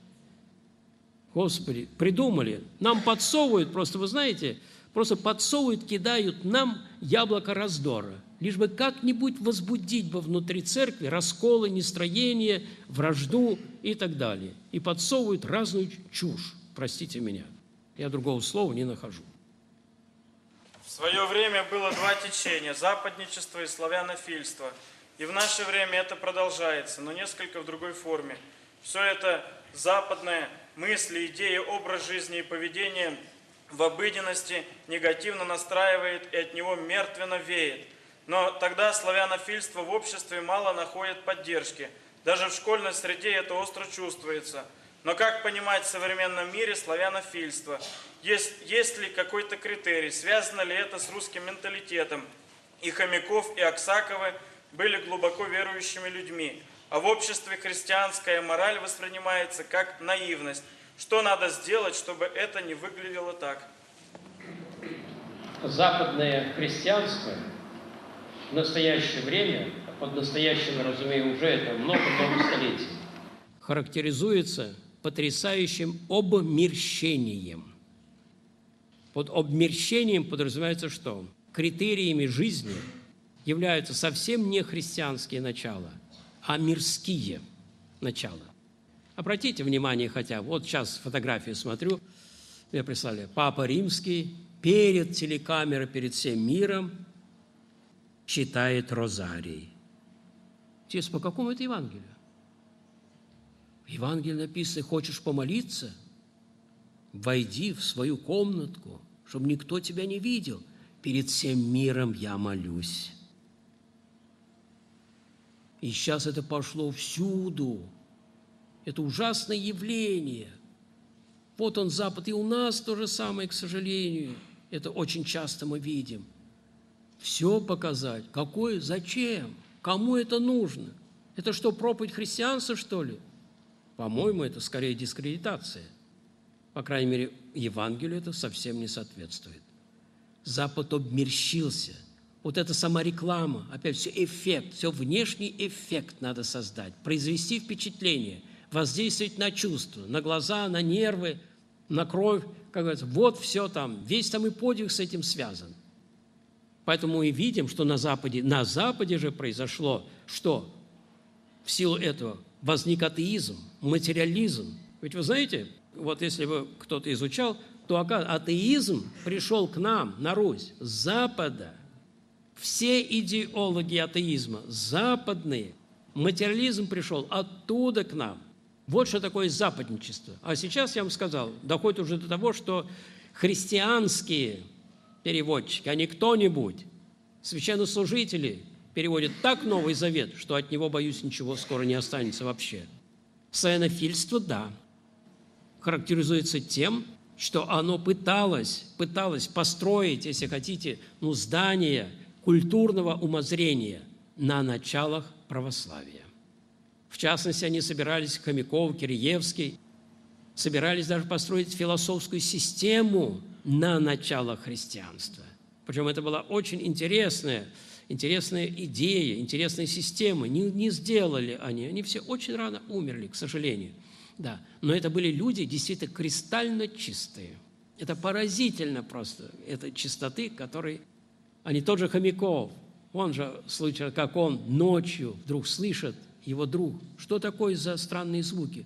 Господи, придумали. Нам подсовывают, просто, вы знаете, просто подсовывают, кидают нам яблоко раздора, лишь бы как-нибудь возбудить бы внутри церкви расколы, нестроение, вражду и так далее. И подсовывают разную чушь, простите меня. Я другого слова не нахожу. В свое время было два течения – западничество и славянофильство. И в наше время это продолжается, но несколько в другой форме. Все это западное мысли, идеи, образ жизни и поведение в обыденности негативно настраивает и от него мертвенно веет. Но тогда славянофильство в обществе мало находит поддержки. Даже в школьной среде это остро чувствуется. Но как понимать в современном мире славянофильство? Есть ли какой-то критерий? Связано ли это с русским менталитетом? И Хомяков, и Аксаковы были глубоко верующими людьми. А в обществе христианская мораль воспринимается как наивность. Что надо сделать, чтобы это не выглядело так? Западное христианство в настоящее время, под настоящим, разумею, уже это много-много столетий, характеризуется потрясающим обмерщением. Под обмерщением подразумевается что? Критериями жизни являются совсем не христианские начала, а мирские начала. Обратите внимание хотя бы, вот сейчас фотографию смотрю, мне прислали, Папа Римский перед телекамерой, перед всем миром читает розарий. Интересно, по какому это Евангелию? В Евангелии написано, хочешь помолиться? Войди в свою комнатку, чтобы никто тебя не видел. Перед всем миром я молюсь. И сейчас это пошло всюду. Это ужасное явление. Вот он, Запад, и у нас то же самое, к сожалению. Это очень часто мы видим. Все показать. Какое? Зачем? Кому это нужно? Это что, проповедь христианства, что ли? По-моему, это скорее дискредитация. По крайней мере, Евангелию это совсем не соответствует. Запад обмерщился. Вот эта сама реклама, опять все эффект, все внешний эффект надо создать, произвести впечатление, воздействовать на чувства, на глаза, на нервы, на кровь, как говорится. Вот все там, весь там и подвиг с этим связан. Поэтому мы видим, что на Западе же произошло, что в силу этого возник атеизм, материализм. Ведь вы знаете, вот если бы кто-то изучал, то атеизм пришел к нам, на Русь, с Запада. Все идеологи атеизма западные, материализм пришел оттуда к нам. Вот что такое западничество. А сейчас, я вам сказал, доходит уже до того, что христианские переводчики, а не кто-нибудь, священнослужители переводят так Новый Завет, что от него, боюсь, ничего скоро не останется вообще. Славянофильство, да, характеризуется тем, что оно пыталось построить, если хотите, здание культурного умозрения на началах православия. В частности, они собирались, Хомяков, Киреевский, собирались даже построить философскую систему на началах христианства. Причем это была очень интересная идея, интересная система. Не сделали они все очень рано умерли, к сожалению. Да. Но это были люди действительно кристально чистые. Это поразительно просто, это чистоты, которые... А не тот же Хомяков, он же, случай, как он ночью вдруг слышит, его друг, что такое за странные звуки?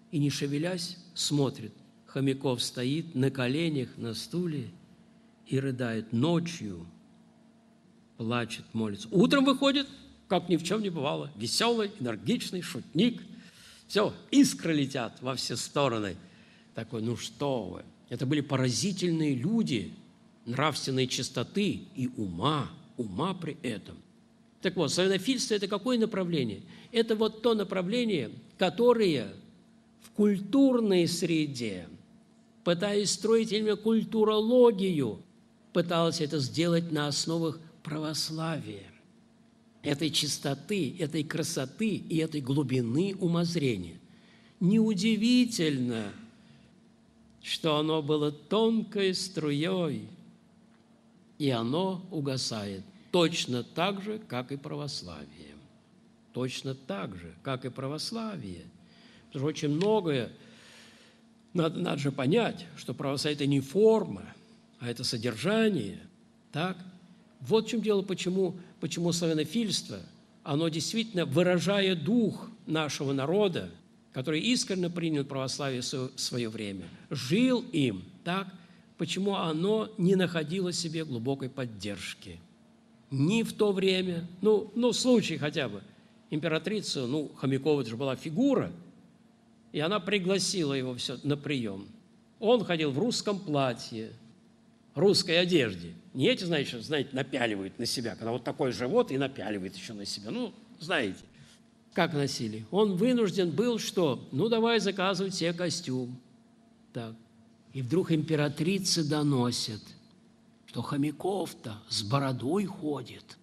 и, не шевелясь, смотрит. Хомяков стоит на коленях, на стуле и рыдает ночью, плачет, молится. Утром выходит, как ни в чем не бывало, веселый, энергичный, шутник. Все, искры летят во все стороны. Такой, ну что вы. Это были поразительные люди нравственной чистоты и ума при этом. Так вот, славянофильство – это какое направление? Это вот то направление, которое в культурной среде, пытаясь строить именно культурологию, пыталось это сделать на основах православия, этой чистоты, этой красоты и этой глубины умозрения. Неудивительно, что оно было тонкой струей, и оно угасает точно так же, как и православие. Точно так же, как и православие. Потому что очень многое надо же понять, что православие – это не форма, а это содержание. Так? Вот в чем дело, почему славянофильство, оно действительно, выражая дух нашего народа, который искренне принял православие в свое время, жил им, так, почему оно не находило себе глубокой поддержки. Ни в то время, случай хотя бы, императрица, Хомякова же была фигура, и она пригласила его все на прием. Он ходил в русском платье, русской одежде. Не эти, знаете, напяливают на себя, когда вот такой живот и напяливает еще на себя. Знаете, как носили. Он вынужден был что? Давай заказывать себе костюм. Так. И вдруг императрицы доносят, что Хомяков-то с бородой ходит.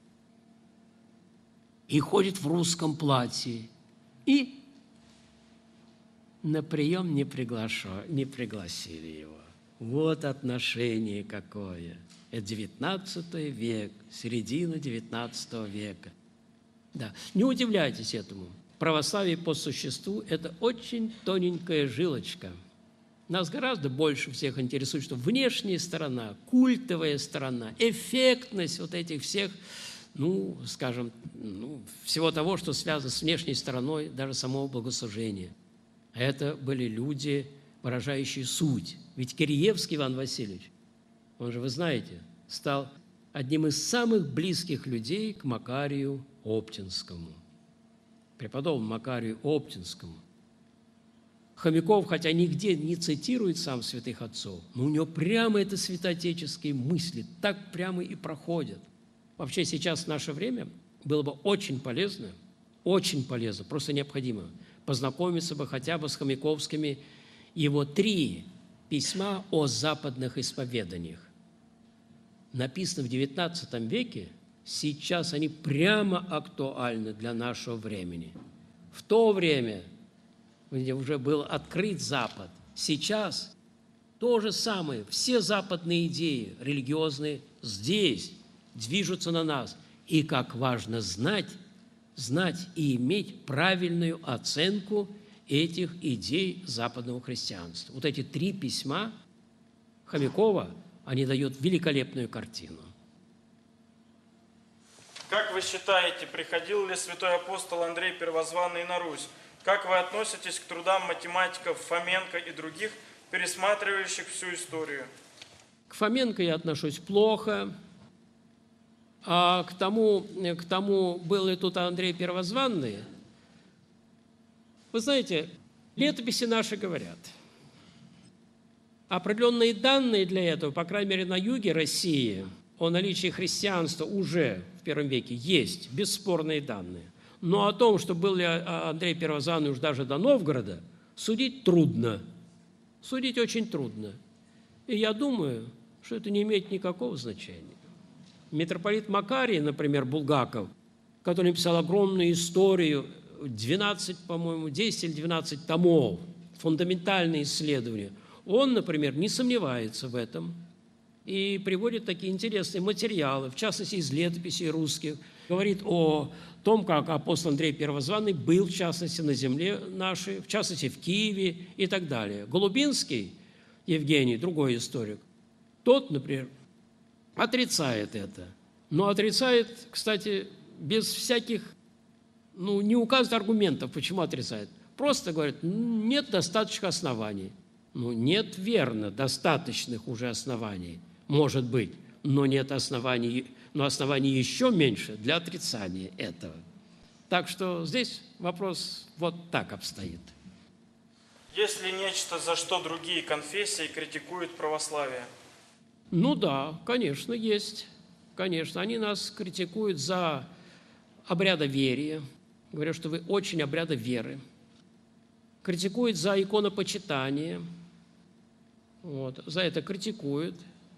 И ходит в русском платье. И на прием не пригласили его. Вот отношение какое. Это 19 век, середина 19 века. Да. Не удивляйтесь этому. Православие по существу – это очень тоненькая жилочка. Нас гораздо больше всех интересует, что внешняя сторона, культовая сторона, эффектность вот этих всех, всего того, что связано с внешней стороной даже самого богослужения. Это были люди, выражающие суть. Ведь Киреевский Иван Васильевич, он же, вы знаете, стал одним из самых близких людей к Макарию Оптинскому, преподобному Макарию Оптинскому. Хомяков, хотя нигде не цитирует сам святых отцов, но у него прямо это святоотеческие мысли так прямо и проходят. Вообще сейчас в наше время было бы очень полезно, просто необходимо познакомиться бы хотя бы с хомяковскими его 3 письма о западных исповеданиях. Написаны в XIX веке, сейчас они прямо актуальны для нашего времени. В то время, где уже был открыт Запад, сейчас то же самое. Все западные идеи религиозные здесь движутся на нас. И как важно знать и иметь правильную оценку этих идей западного христианства. Вот эти 3 письма Хомякова, они дают великолепную картину. Как вы считаете, приходил ли святой апостол Андрей Первозванный на Русь? Как вы относитесь к трудам математиков Фоменко и других, пересматривающих всю историю? К Фоменко я отношусь плохо. А к тому, был ли тут Андрей Первозванный, вы знаете, летописи наши говорят. Определенные данные для этого, по крайней мере, на юге России, о наличии христианства уже в I веке есть, бесспорные данные. Но о том, что был ли Андрей Первозванный уж даже до Новгорода, судить трудно. Судить очень трудно. И я думаю, что это не имеет никакого значения. Митрополит Макарий, например, Булгаков, который написал огромную историю, 10 или 12 томов, фундаментальные исследования, он, например, не сомневается в этом и приводит такие интересные материалы, в частности, из летописей русских, говорит о том, как апостол Андрей Первозванный был, в частности, на земле нашей, в частности, в Киеве и так далее. Голубинский Евгений, другой историк, тот, например, отрицает это. Но отрицает, кстати, без всяких, не указывает аргументов, почему отрицает. просто говорят, нет достаточных оснований. Ну, нет, верно, достаточных уже оснований, может быть, но нет оснований, но оснований еще меньше для отрицания этого. Так что здесь вопрос вот так обстоит. Есть ли нечто, за что другие конфессии критикуют православие? Ну да, конечно, есть. Конечно, они нас критикуют за обрядоверие, говорят, что вы очень обрядоверы. Критикуют за иконопочитание, вот, за это критикуют.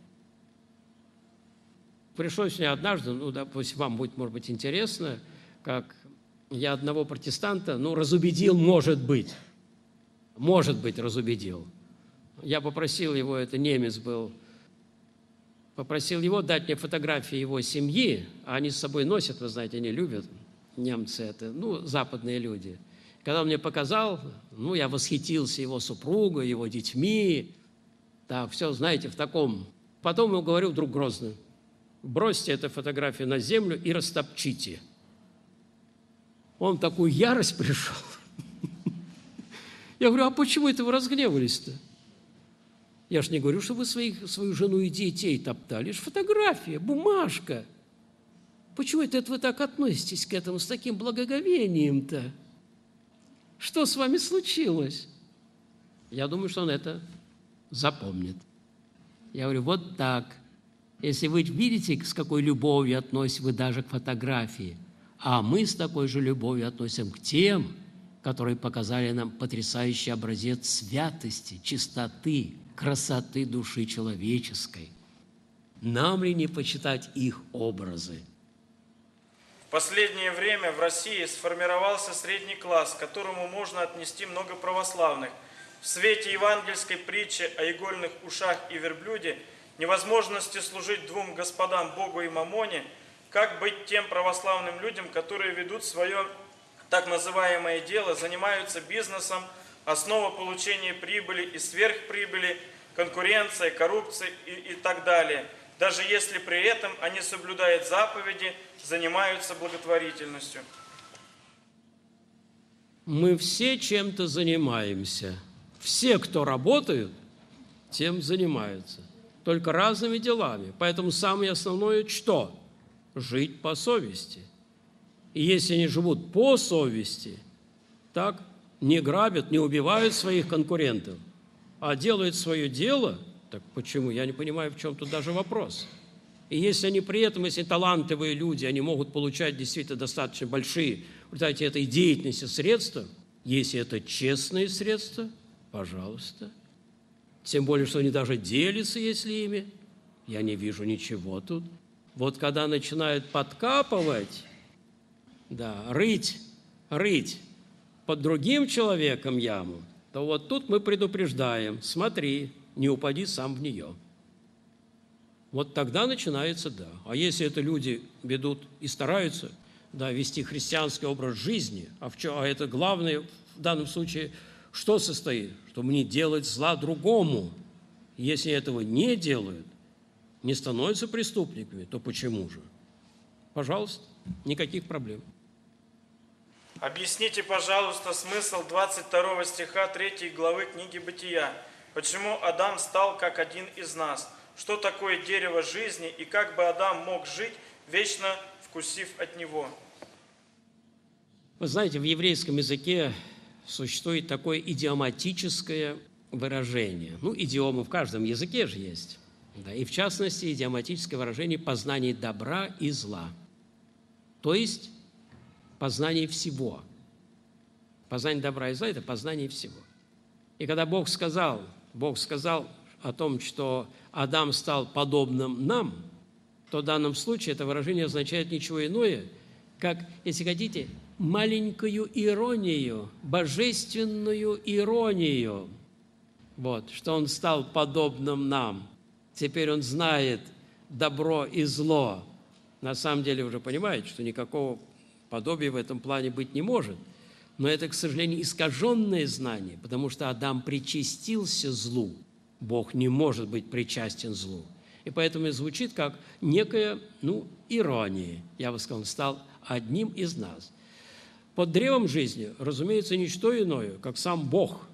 Пришлось мне однажды, ну, допустим, вам будет, может быть, интересно, как я одного протестанта, разубедил, может быть, разубедил. Я попросил его, это немец был, попросил его дать мне фотографии его семьи, а они с собой носят, вы знаете, они любят, немцы это, западные люди. Когда он мне показал, я восхитился его супругой, его детьми, так, все, знаете, в таком. Потом ему говорю вдруг грозно, бросьте эту фотографию на землю и растопчите. Он в такую ярость пришел. Я говорю, а почему это вы разгневались-то? Я же не говорю, что вы свою жену и детей топтали. Это же фотография, бумажка. Почему это вы так относитесь к этому с таким благоговением-то? Что с вами случилось? Я думаю, что он это запомнит. Я говорю, вот так. Если вы видите, с какой любовью относитесь вы даже к фотографии, а мы с такой же любовью относим к тем, которые показали нам потрясающий образец святости, чистоты, красоты души человеческой. Нам ли не почитать их образы? В последнее время в России сформировался средний класс, к которому можно отнести много православных. В свете евангельской притчи о игольных ушах и верблюде, невозможности служить двум господам, Богу и Мамоне, как быть тем православным людям, которые ведут свое так называемое дело, занимаются бизнесом, основа получения прибыли и сверхприбыли, конкуренция, коррупция и так далее. Даже если при этом они соблюдают заповеди, занимаются благотворительностью. Мы все чем-то занимаемся. Все, кто работают, тем занимаются. Только разными делами. Поэтому самое основное что? Жить по совести. И если они живут по совести, так не грабят, не убивают своих конкурентов, а делают свое дело, так почему? Я не понимаю, в чем тут даже вопрос. И если они при этом, если талантливые люди, они могут получать действительно достаточно большие, в результате этой деятельности средства, если это честные средства, пожалуйста. Тем более, что они даже делятся, если ими. Я не вижу ничего тут. Вот когда начинают подкапывать, рыть под другим человеком яму, то вот тут мы предупреждаем, смотри, не упади сам в нее. Вот тогда начинается, А если это люди ведут и стараются, вести христианский образ жизни, а это главное в данном случае, что состоит? Чтобы не делать зла другому. Если этого не делают, не становятся преступниками, то почему же? Пожалуйста, никаких проблем. Объясните, пожалуйста, смысл 22 стиха 3 главы книги Бытия. Почему Адам стал как один из нас? Что такое дерево жизни и как бы Адам мог жить, вечно вкусив от него? Вы знаете, в еврейском языке существует такое идиоматическое выражение. Идиомы в каждом языке же есть. И в частности, идиоматическое выражение познание добра и зла. То есть познание всего. Познание добра и зла – это познание всего. И когда Бог сказал о том, что Адам стал подобным нам, то в данном случае это выражение означает ничего иное, как, если хотите, маленькую иронию, божественную иронию. Что он стал подобным нам. Теперь он знает добро и зло. На самом деле уже понимает, что никакого подобия в этом плане быть не может. Но это, к сожалению, искаженное знание, потому что Адам причастился злу. Бог не может быть причастен злу. И поэтому и звучит как некая, ирония. Я бы сказал, он стал одним из нас. Под древом жизни, разумеется, ничто иное, как сам Бог.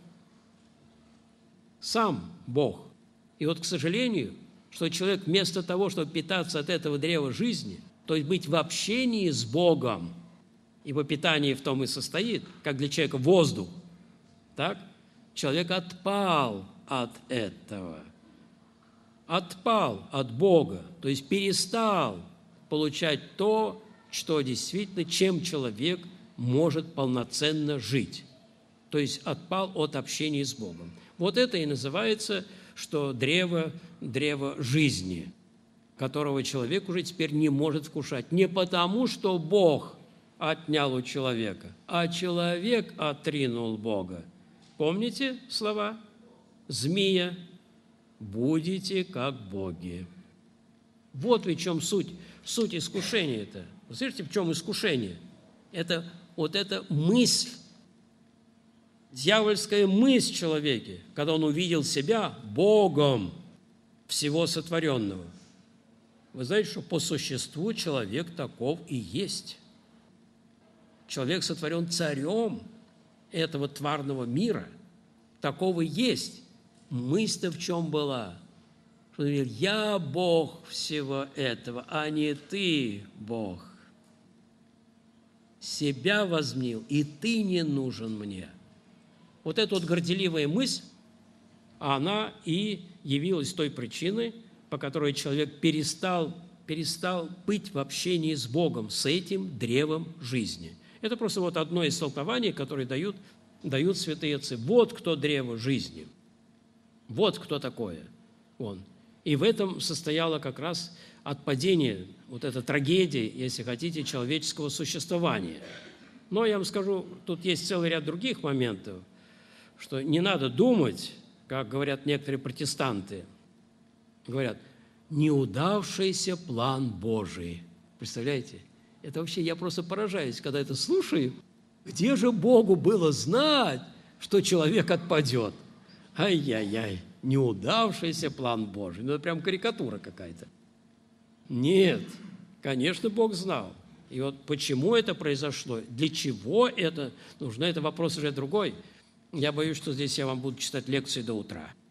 Сам Бог. И вот, к сожалению, что человек вместо того, чтобы питаться от этого древа жизни, то есть быть в общении с Богом, ибо питание в том и состоит, как для человека воздух, так? Человек отпал от этого, отпал от Бога, то есть перестал получать то, что действительно, чем человек может полноценно жить, то есть отпал от общения с Богом. Вот это и называется, что древо жизни, которого человек уже теперь не может вкушать. Не потому, что Бог отнял у человека, а человек отринул Бога. Помните слова? Змея, будете как боги. Вот в чем суть искушения-то. Вы слышите, в чем искушение? Это вот эта мысль, дьявольская мысль в человеке, когда он увидел себя Богом всего сотворенного. Вы знаете, что по существу человек таков и есть. Человек сотворен царем этого тварного мира. Такого и есть. Мысль-то в чем была? Что он говорил: я Бог всего этого, а не ты, Бог. Себя возмнил, и ты не нужен мне. Вот эта вот горделивая мысль, она и явилась той причиной, по которой человек перестал быть в общении с Богом, с этим древом жизни. Это просто вот одно из толкований, которые дают святые отцы. Вот кто древо жизни. Вот кто такое он. И в этом состояло как раз отпадение, вот эта трагедия, если хотите, человеческого существования. Но я вам скажу, тут есть целый ряд других моментов, что не надо думать, как говорят некоторые протестанты, говорят, неудавшийся план Божий. Представляете? Это вообще, я просто поражаюсь, когда это слушаю. Где же Богу было знать, что человек отпадет? Ай-яй-яй, неудавшийся план Божий. Ну, это прям карикатура какая-то. Нет, конечно, Бог знал. И вот почему это произошло, для чего это нужно, это вопрос уже другой. Я боюсь, что здесь я вам буду читать лекции до утра.